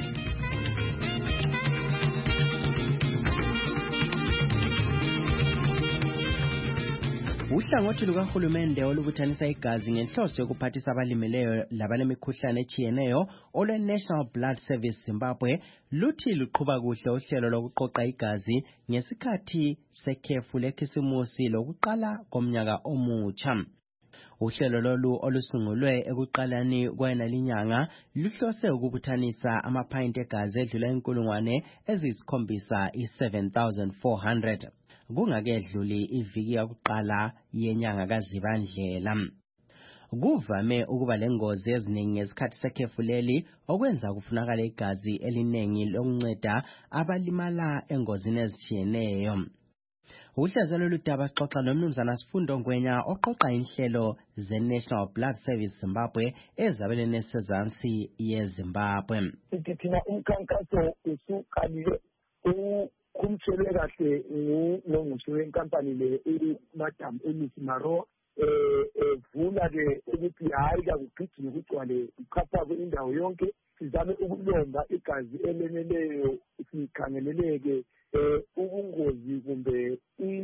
Uhlangothi lukahulumende olubuthanisa igazi ngenhloso yokuphathisa abalimeleyo labalemikhuhlane etshiyeneyo olwe-National Blood Service Zimbabwe luthi luqhuba kuhle uhlelo lokuqoqa igazi ngesikhathi sekhefu lekhisimusi lokuqala komnyaka omutsha. Uhlelo lolu olusungulwe ekuqaleni kwenalinyanga luhlose ukubuthanisa amapayinti egazi edlula inkulungwane eziyisikhombisa i-seven thousand four hundred. Kungakedluli iviki yokuqala yenyanga kaZibandlela. Kuvame ukuba lengozi eziningi ngesikhathi sekhefu leli okwenza kufunakala igazi eliningi lokunceda abalimala engozini ezitshiyeneyo. Uhlelo loludaba xoxa nomnumzana Sifundo Ngwenya oqoqa inhlelo ze-National Blood Service Zimbabwe ezabeleni esezansi yeZimbabwe. Sithi thina umkhankaso usuqalile kumtshele kahle ngungqongqoshe wenkampani le uMadam Elise Maro evula ke ukuthi hayi kakugijime kugcwale ukhapha indawo yonke sizame ukulomba igazi eleneleyo sikhangeleleke ubungozi kumbe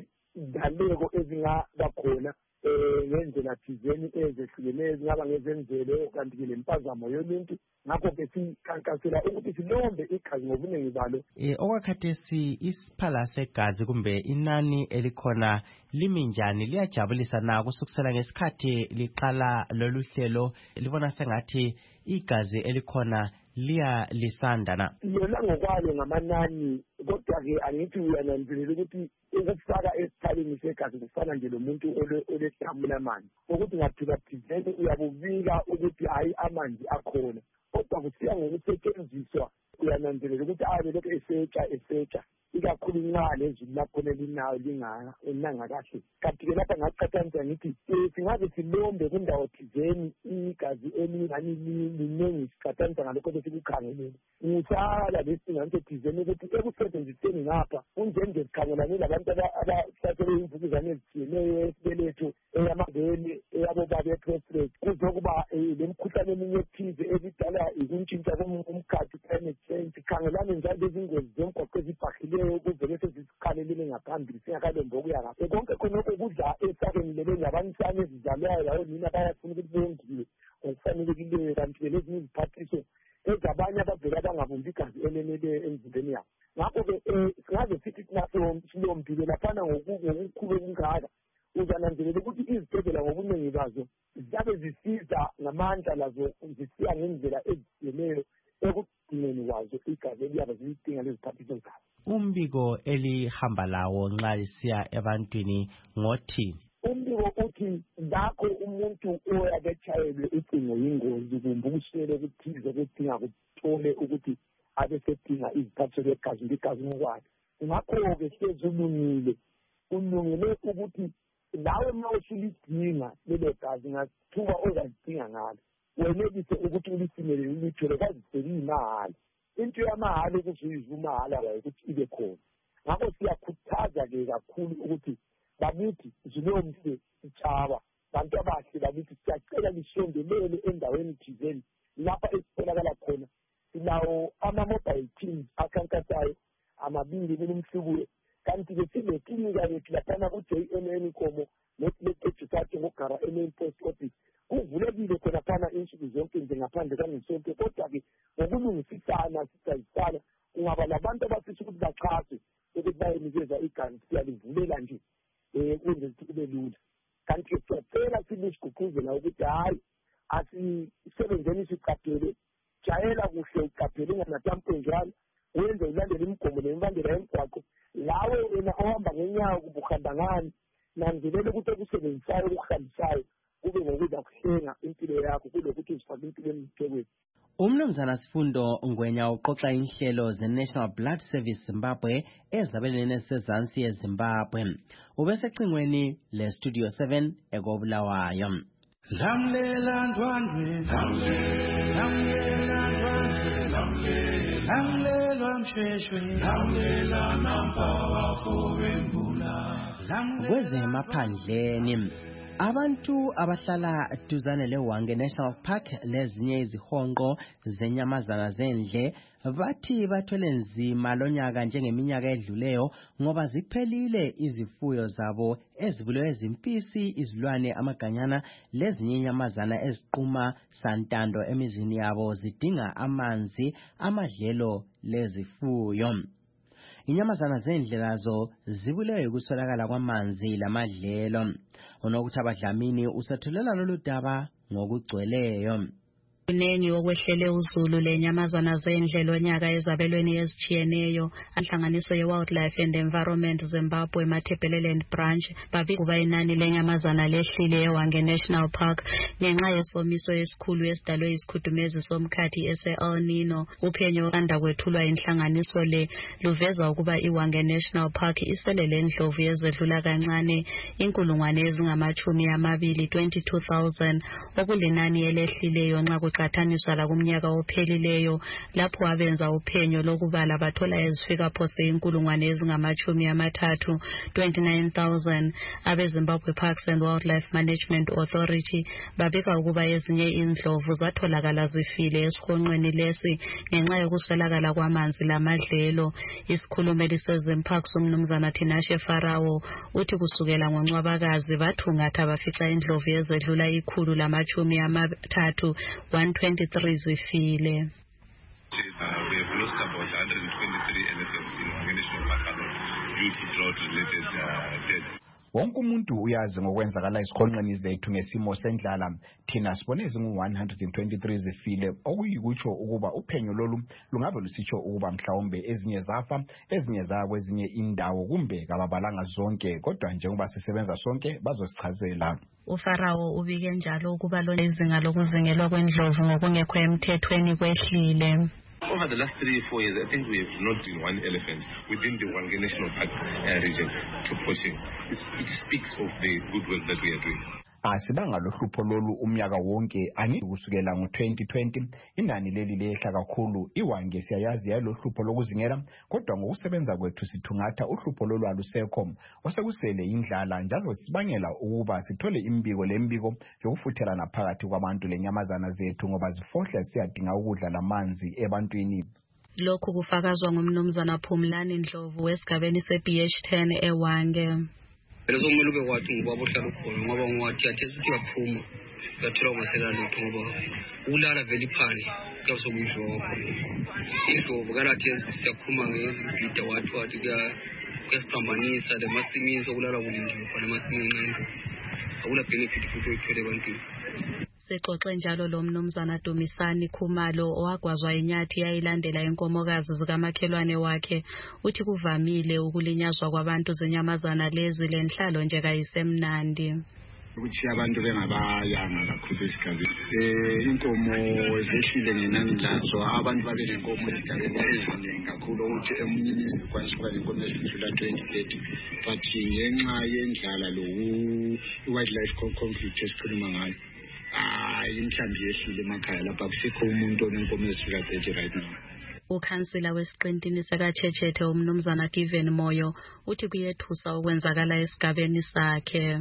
izidaleko ezingaba khona ngendlela thizeni ezehlukeneyo zingaba ngezemvelo kanti-ke lempazamo yoluntu ngakho-ke sikhankasela ukuthi silombe igazi ngobuningi balo. Um okwakhathesi isiphala segazi kumbe inani elikhona limi njani liyajabulisa na kusukisela ngesikhathi liqala lolu hlelo libona sengathi igazi elikhona liya lisanda na? Yona ngokwalo ngamanani kodwa-ke angithi uyananzelela ukuthi ukufaka esiphaleni segazi kufana nje lo muntu oledamu lamanzi ukuthi ngaphikathizeni uyabubika ukuthi hhayi amanzi akhona kodwa kusiya ngokusetshenziswa uyananzelela ukuthi abe lokhu esetsha esetsha ikakhulu nxa lezulu lakhona linayo linanga kahle. Kanti-ke lapha ngaqathanisa ngithi singabe silombe kundawo thizeni igazi elingani liningi siqathanisa ngalokho besikukhangelele. Ngisala lesinganiso thizeni ukuthi ekusebenziseni ngapha kunjenje sikhangelane labantu abahlaselwe imvukuzane ezitshiyeneyo esibeletho eyamabele eyabobaba be-prostate kuzokuba le mikhuhlane eminye ethize ebidala ikuntshintsha komkhathi climate change. Sikhangelane njalo lezingozi zomgwaqo ezibhahileyo ukuze bese zisikhalelele ngaphambili singakalombi okuya ngapha. Konke khonokho kudla esakenilele ngabanisane ezizalwayo lawo nina bayafuna ukuthi bongiwe ngokufanelekileyo kanti-ke lezinye iziphathiso ezabanye abavela bangabumbi igazi eleneleyo emzimbeni yabo. Ngakho-ke singaze sithi naso silombile laphana ngokukhulu kungaka uzananzelela ukuthi izibhedlela ngobuningi bazo ziyabe zisiza ngamandla lazo zisiya ngendlela ezitshiyeneyo ekugcineni kwazo igazi eliyabe zilidinga leziphathiso zazo. Umbiko elihamba lawo nxa lisiya ebantwini ngothini? Umbiko uthi lakho umuntu oyabe etshayelwe ucingo yingozi kumbe ukuswele okuthize kudinga kuthole ukuthi abe sedinga iziphathiso zegazi ligazi ngokwakhe. Ngakho-ke sezulungile ulungele ukuthi lawe ma usulidinga lelo gazi ngathuba ozalidinga ngalo wenelise ukuthi ulifinyelele ulithole kwaziseyimahhala. Into yamahhala ukuthi uyizwe umahala wayo ukuthi ibe khona. Ngakho siyakhuthaza-ke kakhulu ukuthi bakithi zilomse itshaba bantu abahle bakithi siyacela lisondelele endaweni thizeni lapha esitholakala khona. Silawo ama-mobile teams akhankasayo amabili kunomhlubulo kanti-ke sineklinika yethu laphana ku-J M N Nkomo neklethethu ngogara e-main post office kuvulekile khona phana insuku zonke nje ngaphandle kangisonke kodwa-ke ngokulungisisana sisayisana kungaba labantu abafisa ukuthi bachase ukuthi bayenikeza igama siyalivulela nje um kwenze ukuthi kube lula kanti-ke siyacela silisiguquzela ukuthi hhayi asisebenzeni siqaphele jayela kuhle uqaphele unganatamponjwana wenze ulandele imigomo nemibandela yemgwaqo lawe wena ohamba ngenyawo kuba uhamba ngani nanzelele ukuthi okusebenzisayo okuhambisayo kube ngokudla kuhlenga impilo yakho kulokuthi uzifake impilo emithekweni. Umnumzana Sifundo Ngwenya uqoqa inhlelo ze-National Blood Service Zimbabwe ezabelene sezansi yeZimbabwe. Ubesecingweni le-Studio seven ekobulawayo. Lamlela ndwandwe, lamlela ndwandwe, lamlela msheshwe, lamlela nampawa fowembula. Kwezemaphandleni abantu abahlala duzane leHwange National Park lezinye izihonqo zenyamazana zendle bathi bathwele nzima lonyaka njengeminyaka edluleyo ngoba ziphelile izifuyo zabo ezibulwe ezimpisi, izilwane, amaganyana lezinye inyamazana eziquma santando emizini yabo zidinga amanzi, amadlelo lezifuyo. Inyamazana zendle nazo zibulewe ukuswelakala kwamanzi lamadlelo. Unokuthi abadlamini usethulela lolu daba ngokugcweleyo. Kuningi okwehlele uzulu lenyamazana zendle lonyaka ezabelweni ezitshiyeneyo anhlanganiso ye-Wildlife and Environment Zimbabwe Matabeleland Branch babikuba inani lenyamazana lehlile eHwange National Park ngenxa yesomiso esikhulu esidalwe isikhudumezi somkhathi ese-El Nino. Uphenyo okanda kwethulwa inhlanganiso le luveza ukuba iHwange National Park iselele ndlovu yezedlula kancane inkulungwane ezingamachumi amabili twenty-two thousand okulinani elehlileyo nxa qathaniswa la kumnyaka ophelileyo lapho abenza uphenyo lokubala bathola ezifika phose inkulungwane ezingamachumi amathathu twenty-nine thousand. abeZimbabwe Parks and Wildlife Management Authority babika ukuba ezinye indlovu zatholakala zifile esihonqweni lesi ngenxa yokuswelakala kwamanzi lamadlelo. Isikhulumeli seZimparks umnumzana Tinashe Farawo uthi kusukela ngoNcwabakazi bathungatha bafica indlovu ezedlula ikhulu lamachumi amathathu one twenty-three zifile. Uh, we have lost about one hundred twenty-three elephants in Hwange National Park alone due to drought-related uh, deaths. Wonke umuntu uyazi ngokwenzakala isikhonqeni zethu ngesimo sendlala. Thina sibone izingu one hundred twenty-three zifile okuyikutsho ukuba uphenyo lolu lungabe lusitsho ukuba mhlawumbe ezinye zafa, ezinye zaya kwezinye indawo kumbe kababalanga zonke, kodwa njengoba sisebenza sonke bazosichazela. uFarawo ubike njalo ukuba lo izinga lokuzingelwa kwendlovu ngokungekho emthethweni kwehlile. Over the last three or four years, I think we have not seen one elephant within the Hwange National Park uh, region to poaching. It, it speaks of the good work that we are doing. Asibanga lohlupho lolu umnyaka wonke ani kusukela ngo-twenty twenty inani leli lehla kakhulu. iHwange siyayazi yalo hlupho lokuzingela kodwa ngokusebenza kwethu sithungatha uhlupho lolu alusekho osekusele indlala njalo sibangela ukuba sithole imbiko lembiko yokufuthelana phakathi kwabantu lenyamazana zethu ngoba zifohla siyadinga ukudla lamanzi ebantwini. Lokhu kufakazwa ngumnumzana Phumlani Ndlovu wesigabeni se-B H ten eHwange. Lezo kumele ube kwathi ngoba bohlala khona ngoba ngwathi athesa ukuthi uyaphuma uyathola ungasela lutho ngoba ulala vele phandle kuyasokuyijoba indlovu kanathesa siyakhuluma ngezibhida wathi wathi kuyasiphambanisa le masimini sokulala kulindiwe khona emasimini akula benefit futhi oyithole ebantwini. Sexoxe njalo lo mnumzana Dumisani Khumalo owagwazwa inyathi yayilandela inkomokazi zikamakhelwane wakhe uthi kuvamile ukulinyazwa kwabantu zenyamazana lezi lenhlalo nje kayisemnandi. Ukuthi abantu bengabayanga kakhulu esigabeni eh inkomo zehlile ngenani lazo abantu babe nenkomo esigabeni eziningi kakhulu ukuthi emunye izikwanisa ukuba nenkomo ezidlula twenty thirty but ngenxa yendlala lo wildlife conflict esikhuluma ngayo ah imhlambi yehlile emakhaya lapha kusikho umuntu onenkomo ezifika thirty right now. Ukhansila wesiqintini sekaChechethe umnumzana Given Moyo uthi kuyethusa okwenzakala esigabeni sakhe.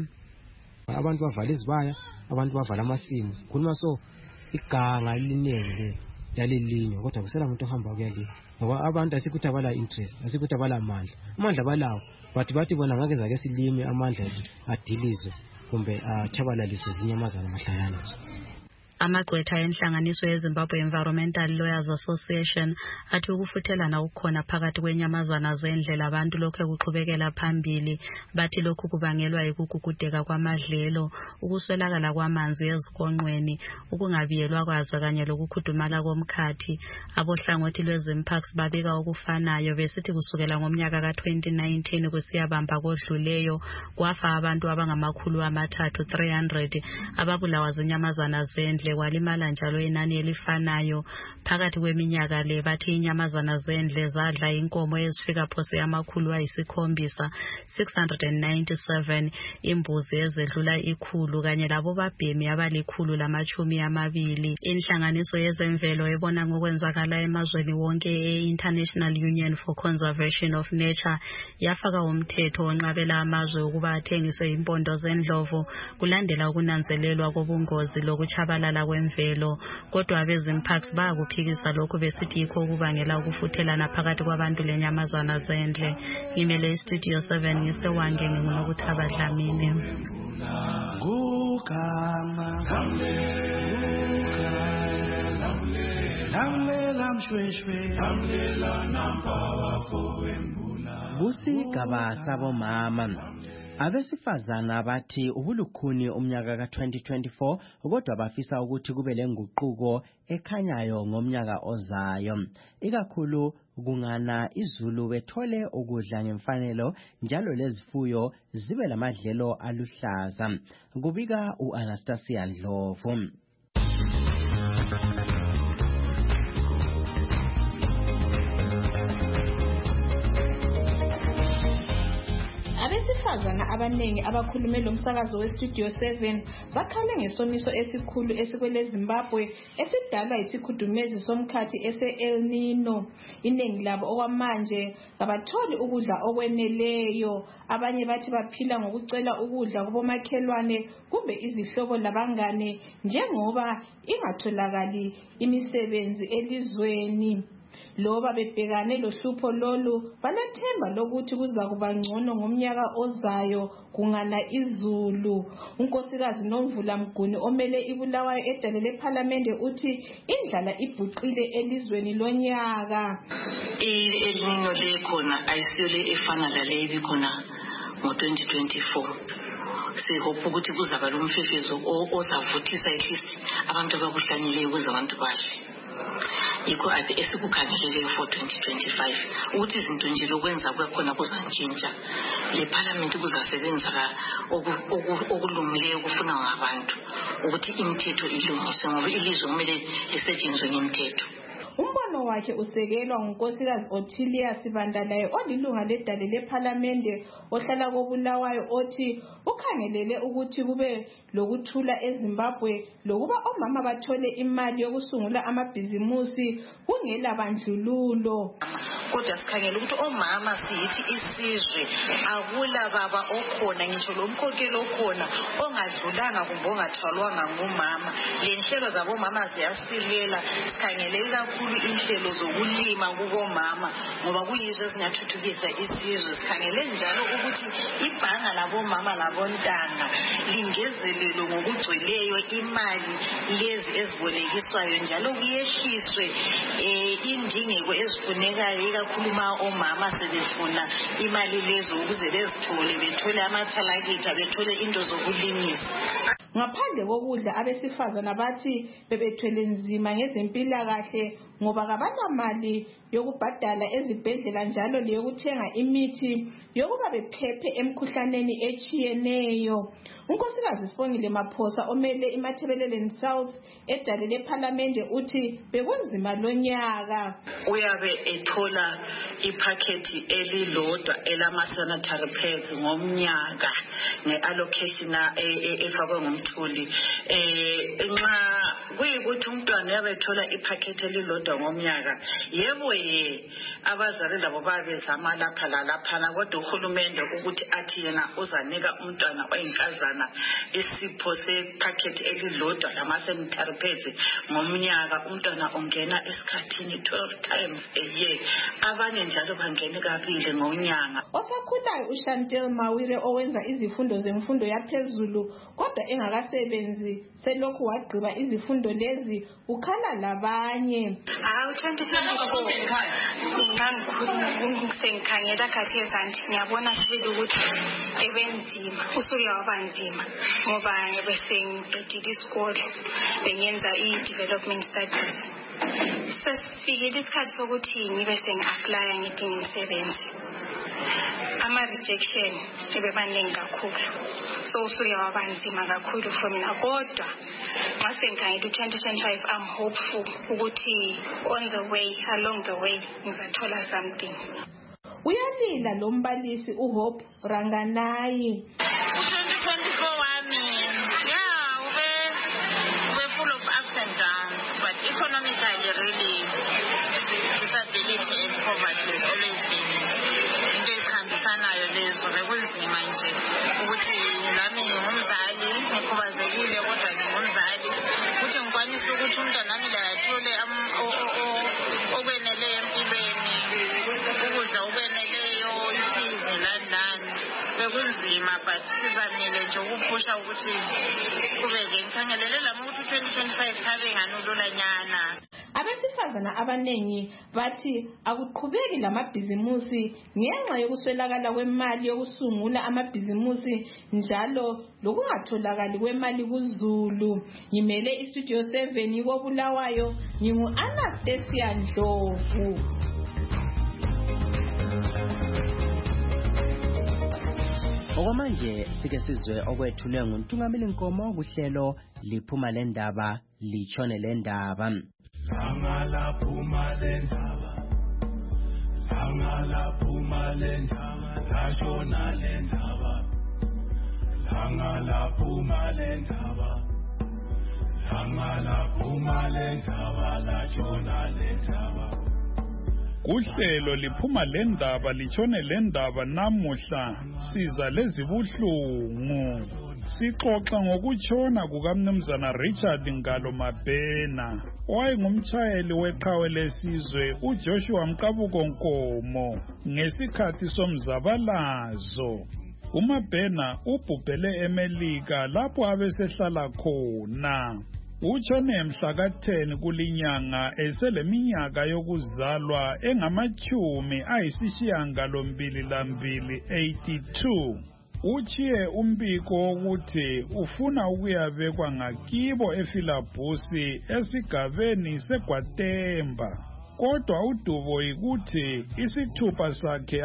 Abantu bavala izibaya, abantu bavala amasimu. Khuluma so iganga liningi yalelinywa kodwa kusela umuntu ohamba kuyalinywa ngoba abantu asikuthi abala interest asikuthi abala amandla amandla balawo but bathi bona ngake zake silime amandla adilizwe kumbe achabalaliswe zinyamazana mahlangana nje. Amagqwetha enhlanganiso yeZimbabwe Environmental Lawyers Association athi ukufuthelana ukukhona phakathi kwenyamazana zendle labantu lokho kuqhubekela phambili. Bathi lokhu kubangelwa yikugugudeka kwamadlelo, ukuswelakala kwamanzi ezikonqweni, ukungabiyelwa kwazo kanye lokukhudumala komkhathi. Abohlangothi lwezimparks babika okufanayo besithi kusukela ngomnyaka ka twenty nineteen kusiya bamba kodluleyo kwafa abantu abangamakhulu amathathu three hundred ababulawa zinyamazana zendle, kwalimala njalo inani elifanayo. Phakathi kweminyaka le bathi inyamazana zendle zadla inkomo ezifika phose amakhulu ayisikhombisa six hundred ninety-seven, imbuzi ezedlula ikhulu kanye labo babhemi abalikhulu lamachumi amabili. Inhlanganiso yezemvelo ebona ngokwenzakala emazweni wonke e-International Union for Conservation of Nature yafaka umthetho onqabela amazwe ukuba athengise impondo zendlovu kulandela ukunanzelelwa kobungozi lokuchabalala kwemvelo. Kodwa abezimparks bayakuphikisa lokhu besithi yikho ukubangela ukufuthelana phakathi kwabantu lenyamazana zendle. Ngimele iStudio seven ngisewange ngingunokuthaba Dlamini. Gukama kusigaba sabomama. Abesifazana bathi ubulukhuni umnyaka ka twenty twenty-four kodwa bafisa ukuthi kube lenguquko ekhanyayo ngomnyaka ozayo, ikakhulu kungana izulu bethole ukudla ngemfanelo njalo lezifuyo zibe lamadlelo aluhlaza. Kubika uAnastasia Ndlovu. Abesifazana abanengi abakhulume lo msakazo weStudio seven bakhale ngesomiso esikhulu esikwele Zimbabwe esidalwa yisikhudumezi somkhathi ese-El Nino. Iningi labo okwamanje kabatholi ukudla okweneleyo. Abanye bathi baphila ngokucela ukudla kubomakhelwane kumbe izihlobo labangane njengoba ingatholakali imisebenzi elizweni. Loba bebhekane lohlupho lolu banathemba lokuthi kuza kuba ngcono ngomnyaka ozayo kungana izulu. Unkosikazi Nomvula Mguni omele iBulawayo edalele eParliament uthi indlala ibhuqile elizweni lonyaka. Elinyo lekhona ayisiyole efana lale ibikhona ngo twenty twenty-four. Sihope ukuthi kuzaba lo mfefezo ozavuthisa at least abantu abakuhlanyeleyo ukuze abantu bahle. Yikho ade esikukhangelele for twenty twenty-five ukuthi izinto nje lokwenza kwakhona kuzantshintsha. Le Parliament kuzasebenza okulungileyo kufuna ngabantu ukuthi imithetho ilungiswe ngoba ilizwe kumele lisetshenzwe ngemithetho. Umbono wakhe usekelwa ngunkosikazi Othilia Sibandalayo olilunga ledale leParliament ohlala koBulawayo othi ukhangelele ukuthi kube lokuthula eZimbabwe lokuba omama bathole imali yokusungula amabhizimusi kungela bandlululo. Kodwa sikhangela ukuthi omama siyithi isizwe akula baba okhona ngitsho lo mkhokhelo okhona ongadlulanga kumbe ongathwalwanga ngumama. Lenhlelo zabomama ziyasilela. Sikhangele kakhulu inhlelo zokulima kubomama ngoba kuyizo ezingathuthukisa isizwe. Sikhangele njalo ukuthi ibhanga labomama labontanga lingezelelo ngokugcweleyo imali lezi ezibolekiswayo njalo kuyehliswe indingeko ezifunekayo ikakhulu ma omama sebefuna imali lezo ukuze bezithole bethole amathalakitha bethole into zokulimisa. Ngaphandle kokudla abesifazana bathi bebethwele nzima ngezempilakahle ngoba kabanamali yokubhadala ezibhedlela njalo leyokuthenga imithi yokuba bephephe emkhuhlaneni echiyeneyo. Unkosikazi Sibongile Maphosa omele iMatabeleland South edale leParliament uthi bekunzima lonyaka. Uyabe ethola iphakethi elilodwa elama-sanitary pads ngomnyaka nge-allocation efakwe ngumthuli. Nxa kuyikuthi umntwana uyabethola iphakethe elilodwa ngomnyaka yebo ye abazali labo babezama lapha lalaphana kodwa uhulumende ukuthi athi yena uzanika umntwana oyinkazana isipho sephakethe elilodwa lama-sanitary pads ngomnyaka umntwana ongena esikhathini twelve times a year abanye njalo bangene kabili ngonyanga. Osakhulayo uShantel Mawire owenza izifundo zemfundo yaphezulu kodwa engakasebenzi selokhu wagqiba izifundo lezi ukhala labanye. Hawu twenty twenty-four ngisengikhangela khathesi anti ngiyabona sibili ukuthi ebenzima usuke wabanzima ngoba bese ngiqedile isikole bengenza i-development studies. Sesifikile isikhathi sokuthi ngibe sengi-aplya ngidinga imisebenzi. Ama-rejection ebebaningi kakhulu so usuke wabanzima kakhulu for mina kodwa mase ngikhangela u-twenty twenty-five I'm hopeful ukuthi on the way along the way ngizathola something. Uyalila lo mbalisi uHope Ranganayi. twenty twenty-four wami yeah ube ube full of ups and downs but economically really disability and poverty has always been into ezihambisanayo lezo bekunzima nje ukuthi nami ngumzali ngikhubazekile kodwa ngumzali ukuthi ngikwanise ukuthi umntwana nami la athole okweneleyo empilweni ukudla okweneleyo isizi landlani bekunzima but sizamile nje ukuphusha ukuthi siqhubeke ngikhangelele lami ukuthi twenty twenty-five khabe nganululanyana. Abesifazana abanengi bathi akuqhubeki lamabhizimusi ngenxa yokuswelakala kwemali yokusungula amabhizimusi njalo lokungatholakali kwemali kuZulu. Ngimele istudio seven koBulawayo ngingu Anastasia Ndlovu. Okwamanje sike sizwe okwethulwe nguNtungameli Nkomo kuhlelo liphuma lendaba lichone lendaba. Langa la phuma lendaba Langa la phuma lendaba lashona lendaba Langa la phuma lendaba Langa la phuma lendaba lashona lendaba. Kuhlelo liphuma lendaba lichone lendaba namuhla siza lezibuhlungu sixoxa ngokutshona kukaMnumzana Richard Ngalo Mabhena owayengumtshayeli weqhawe lesizwe uJoshua Mqabuko Nkomo ngesikhathi somzabalazo. uMabhena ubhubhele eMelika lapho abesehlala khona. Utshone mhla ka ten kulinyanga eseleminyaka yokuzalwa engamachumi ayisishiyangalombili lambili eighty-two. Uchiye umbiko wokuthi ufuna ukuyabekwa ngakibo eFilabusi esigabeni seGwatemba. Kodwa udubo yikuthi isithupha sakhe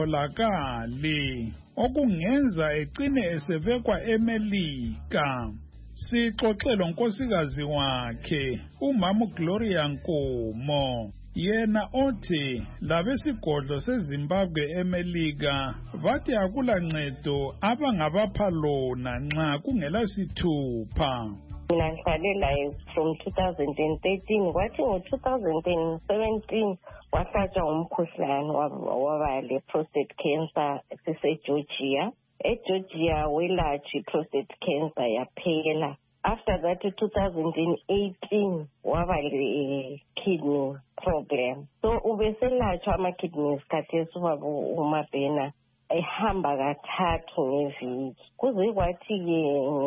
asitholakali okungenza egcine esebekwa eMelika. Sixoxelo nkosikazi wakhe uMama Gloria Nkomo yena othi labesigodlo seZimbabwe eMelika bathi akula ncedo abangabapha lona nxa kungela sithupha. Mina ngihlale la from two thousand thirteen kwathi ngo two thousand seventeen wahlatshwa umkhuhlane waba le prostate cancer eseGeorgia. eGeorgia welatshi prostate cancer yaphela. After that two thousand eighteen waba le kidney problem. So ubeselatshwa ama-kidneys khathesi ubaba uMabhena ehamba kathathu ngeviki. Kuze kwathi-ke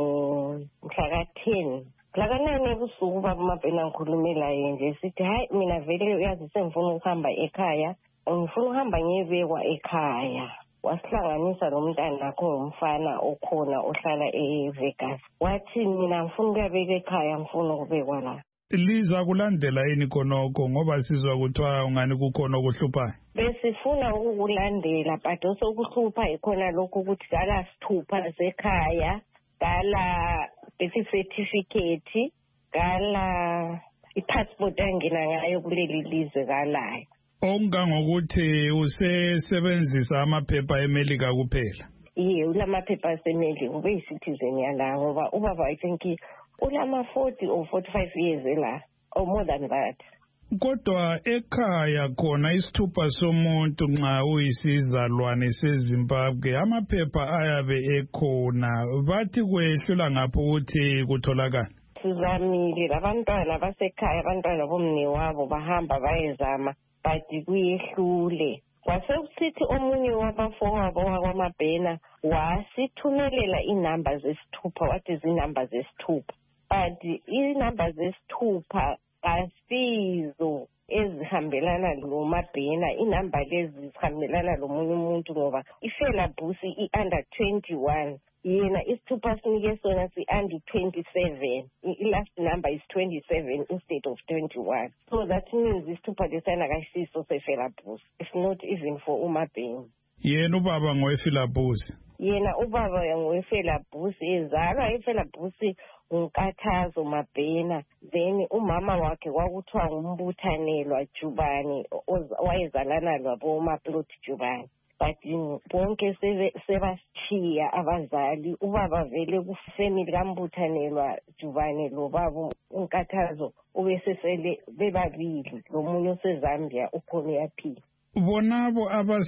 mhla ka ten mhla ka nine ebusuku ubaba uMabhena ngikhulumela nje sithi hayi mina vele uyazi sengifuna ukuhamba ekhaya ngifuna ukuhamba ngiyebekwa ekhaya. Wasihlanganisa nomntana nakho ngumfana okhona ohlala eVegas. Wathi mina ngifuna ukuyabeka ekhaya ngifuna ukubekwa la. Liza kulandela yini konoko ngoba sizwa kuthiwa ungani kukhona okuhluphayo? Besifuna ukukulandela but osokuhlupha ikhona lokho ukuthi kala sithupha sekhaya, kala birth certificate, kala ipassport angena ngayo kuleli lizwe kalayo. Ongangokuthi usesebenzisa amaphepha eMelika kuphela. Iye ulamaphepha eMelika ube yicitizen yala ngoba ubaba I think ulama forty or forty-five years ela or more than that. Kodwa ekhaya khona isithupha somuntu nxa uyisizalwane seZimbabwe amaphepha ayabe ekhona bathi kwehlula ngapho ukuthi kutholakala. Sizamile labantwana basekhaya abantwana bomnewabo bahamba bayezama bathi kuyehlule. Kwasekusithi omunye wabafowabo wakwamabhena wasithumelela inamba zesithupha wathi zinamba zesithupha but inamba zesithupha asizo ezihambelana lomabhena inamba lezi zihambelana lomunye umuntu ngoba ifela busi i-under twenty-one yena isithupha sinike sona si-under twenty-seven i-last number is twenty-seven instead of twenty-one so that means isithupha lesana kayisiso sefela busi if not even for umabhena. Yena ubaba ngowefela busi. Yena ubaba ngowefela busi ezalwa efela busi unkathazo mabhena then umama wakhe kwakuthiwa ngumbuthanelwa Jubane wayezalana lwabo uMaplot Jubane but bonke sebashiya abazali ubaba vele kufamily kambuthanelwa Jubane lo baba unkathazo ubesesele bebabili lomunye useZambia ukhona yaphila. Bonabo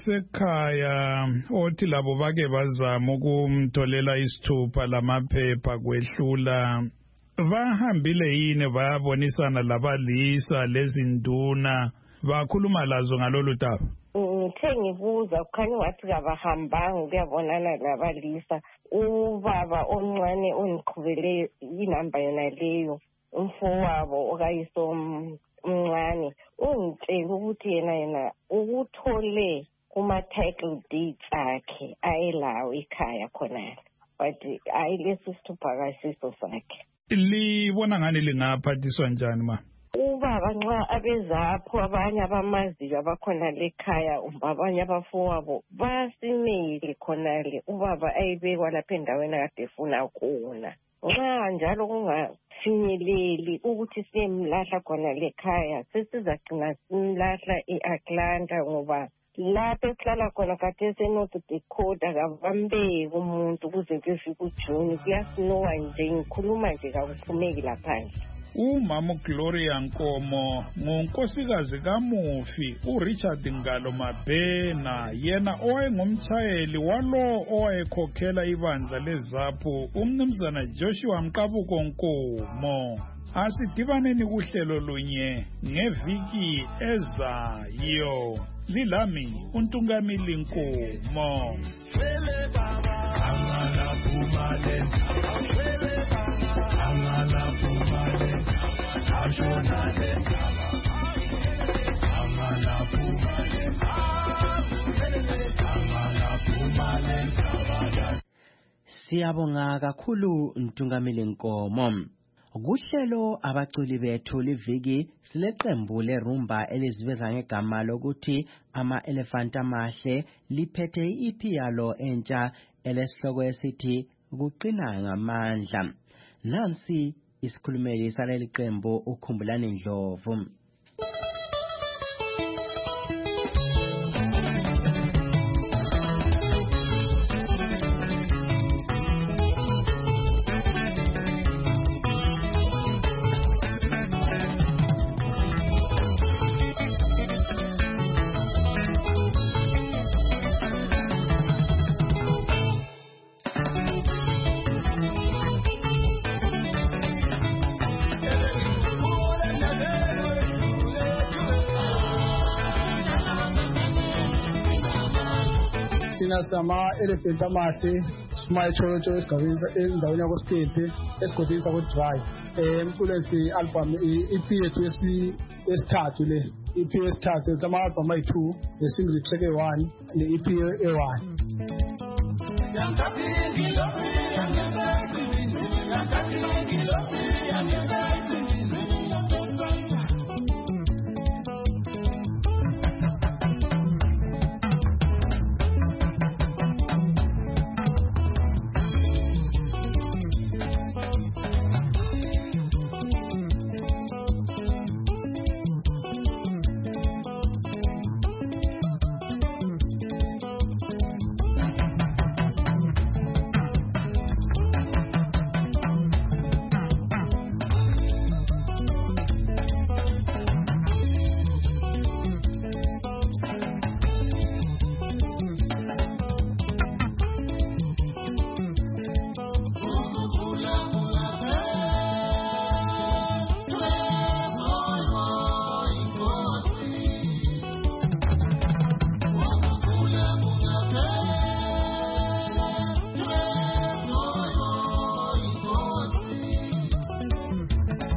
abasekhaya othi labo bake bazama ukumtholela isithupha lamaphepha kwehlula bahambile yini bayabonisana labalisa lezinduna bakhuluma lazo ngalolu daba? Ngithe ngibuza kukhanya wathi kabahambanga ukuyabonana labalisa ubaba omncane oniqhubele inamba yona leyo umfowabo okayiso umncane ungitshela ukuthi yena yena ukuthole kuma-title deeds akhe ayelawo ekhaya khonala but ayilesi sithupha kasiso sakhe. Libona ngani lingaphathiswa njani ma? Ubaba nxa abezapho abanye abamaziyo abakhona lekhaya abanye abafowabo basimele khonale ubaba ayibekwa lapha endaweni akade efuna khona. Nxa njalo kungafinyeleli ukuthi siyemlahla khona lekhaya sesizagcina simlahla e-Atlanta ngoba lapho esihlala khona khathesi eNorth Dakota kabambeki umuntu kuze kufike uJune kuyasinowa nje ngikhuluma nje kakuphumeki laphandle. Umama Gloria Nkomo ngonkosikazi kamufi uRichard Ngalo Mabhena yena owayengumtshayeli walo owayekhokhela ibandla leZapho umnumzana Joshua Mqabuko Nkomo. Asidibaneni kuhlelo lunye ngeviki ezayo. Lilami uNtungamili Nkomo. Siyabonga kakhulu Ntungamili Nkomo. Kuhlelo abaculi bethu liviki sileqembu lerumba elizibeza ngegama lokuthi ama Elephant amahle liphethe I P yalo entsha elesihloko esithi kuqina ngamandla. Nansi isikhulumeli saleli qembu uKhumbulani Ndlovu. Thina sama Elephant amahle simayitsholo esigabeni endaweni yakoStete esigodini sakudrive emculweni si album E P yethu yesithathu le E P yesithathu sama album ayi-two nesingle track e-one ne-E P e-one.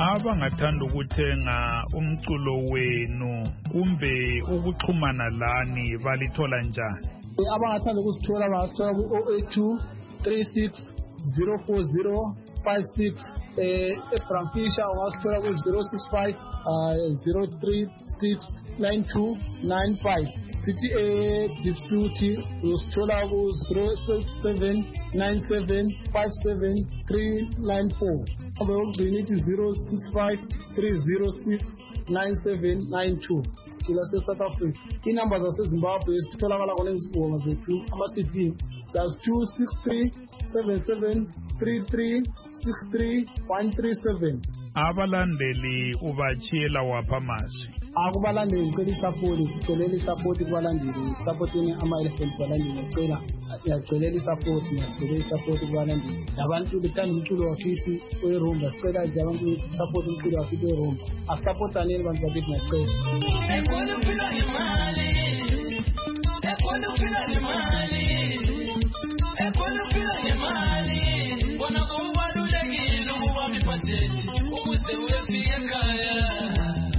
abangathanda ukuthenga umculo wenu kumbe ukuxhumana lani balithola njani? Abangathanda ukusithola bangasithola ku zero eight two three six zero four zero five six. eBrankisha ungasithola ku zero six five zero three six nine two nine five. Sithi edispute usithola ku zero six seven nine seven five seven three nine four. Abe ukugcina ithi zero six five three zero six nine seven nine two. Sila se South Africa. Inamba zaseZimbabwe esitholakala kona izingoma zethu ama-C D plus two six three seven seven three three six three one three seven. Abalandeli ubachiyela wapha mazwi? Akubalandeli ngicela isapoti, sicelela isapoti kubalandeli, isapotini ama-elephant kubalandeli, ngicela ngiyacelela isapoti, ngiyacelela isapoti kubalandeli. Abantu bethanda umculo wakithi oyirumba, sicela nje abantu isapoti umculo wakithi oyirumba. Asisapotaneni bantu bakithi, ngiyacela. Ekhona ukuphila ngemali, ekhona ukuphila ngemali, ekhona ukuphila ngemali, bona kubalulekile ukuba miphathethi ukuze uyefika ekhaya.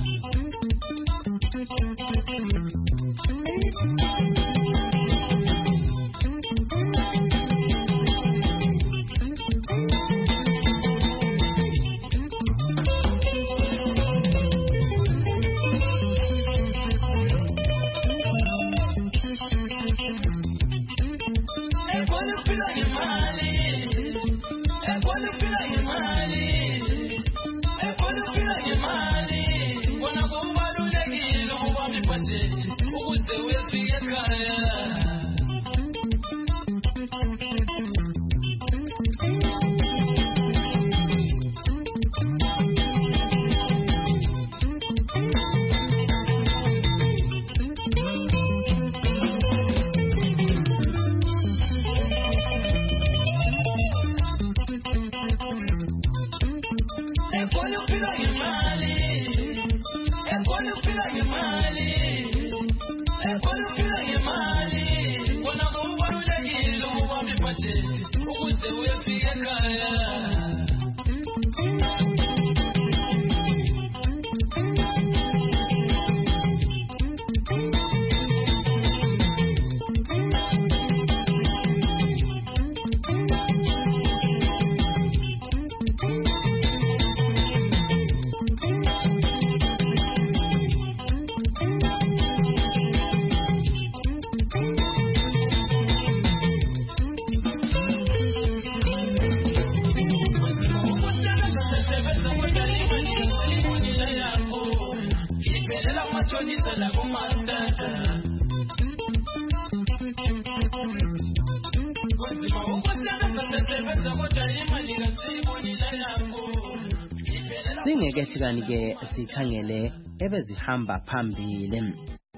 Singekehlukanike sikhangele ebezihamba phambili.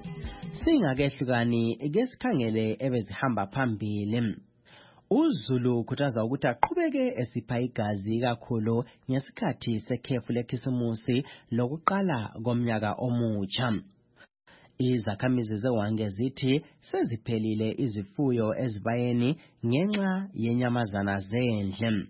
Singakehlukani ke sikhangele ebezihamba phambili. uZulu ukhuthaza ukuthi aqhubeke esipha igazi kakhulu ngesikhathi sekhefu lekhisimusi lokuqala komnyaka omutsha. Izakhamizi zeWange zithi seziphelile izifuyo ezibayeni ngenxa yenyamazana zendle.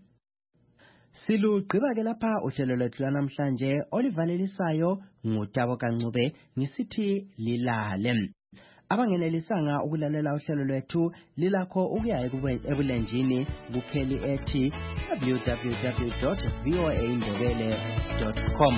Silugqiba ke lapha uhlelo lwethu namhlanje olivalelisayo ngutabo kancube ngisithi lilale. Abangenelisanga ukulalela uhlelo lwethu lilakho ukuya ebulenjini kukheli ethi w w w dot voa indebele dot com.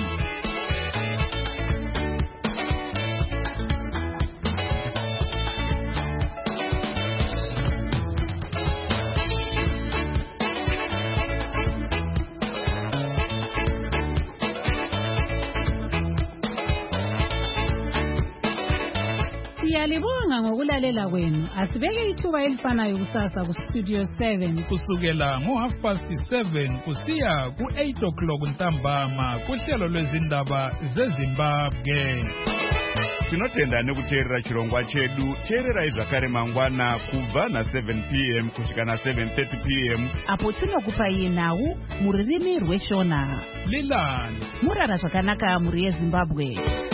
Siyalibonga ngokulalela kwenu. Asibeke ithuba elifanayo kusasa ku Studio seven kusukela ngo half past seven kusiya ku eight o'clock ntambama kuhlelo lwezindaba zeZimbabwe. Sinotenda nekuteerera chirongwa chedu teerera izvakare mangwana kubva na seven p m kusvika na seven thirty p m apo tinokupai nhau muririmi rweshona. Lilani murara zvakanaka muri yeZimbabwe.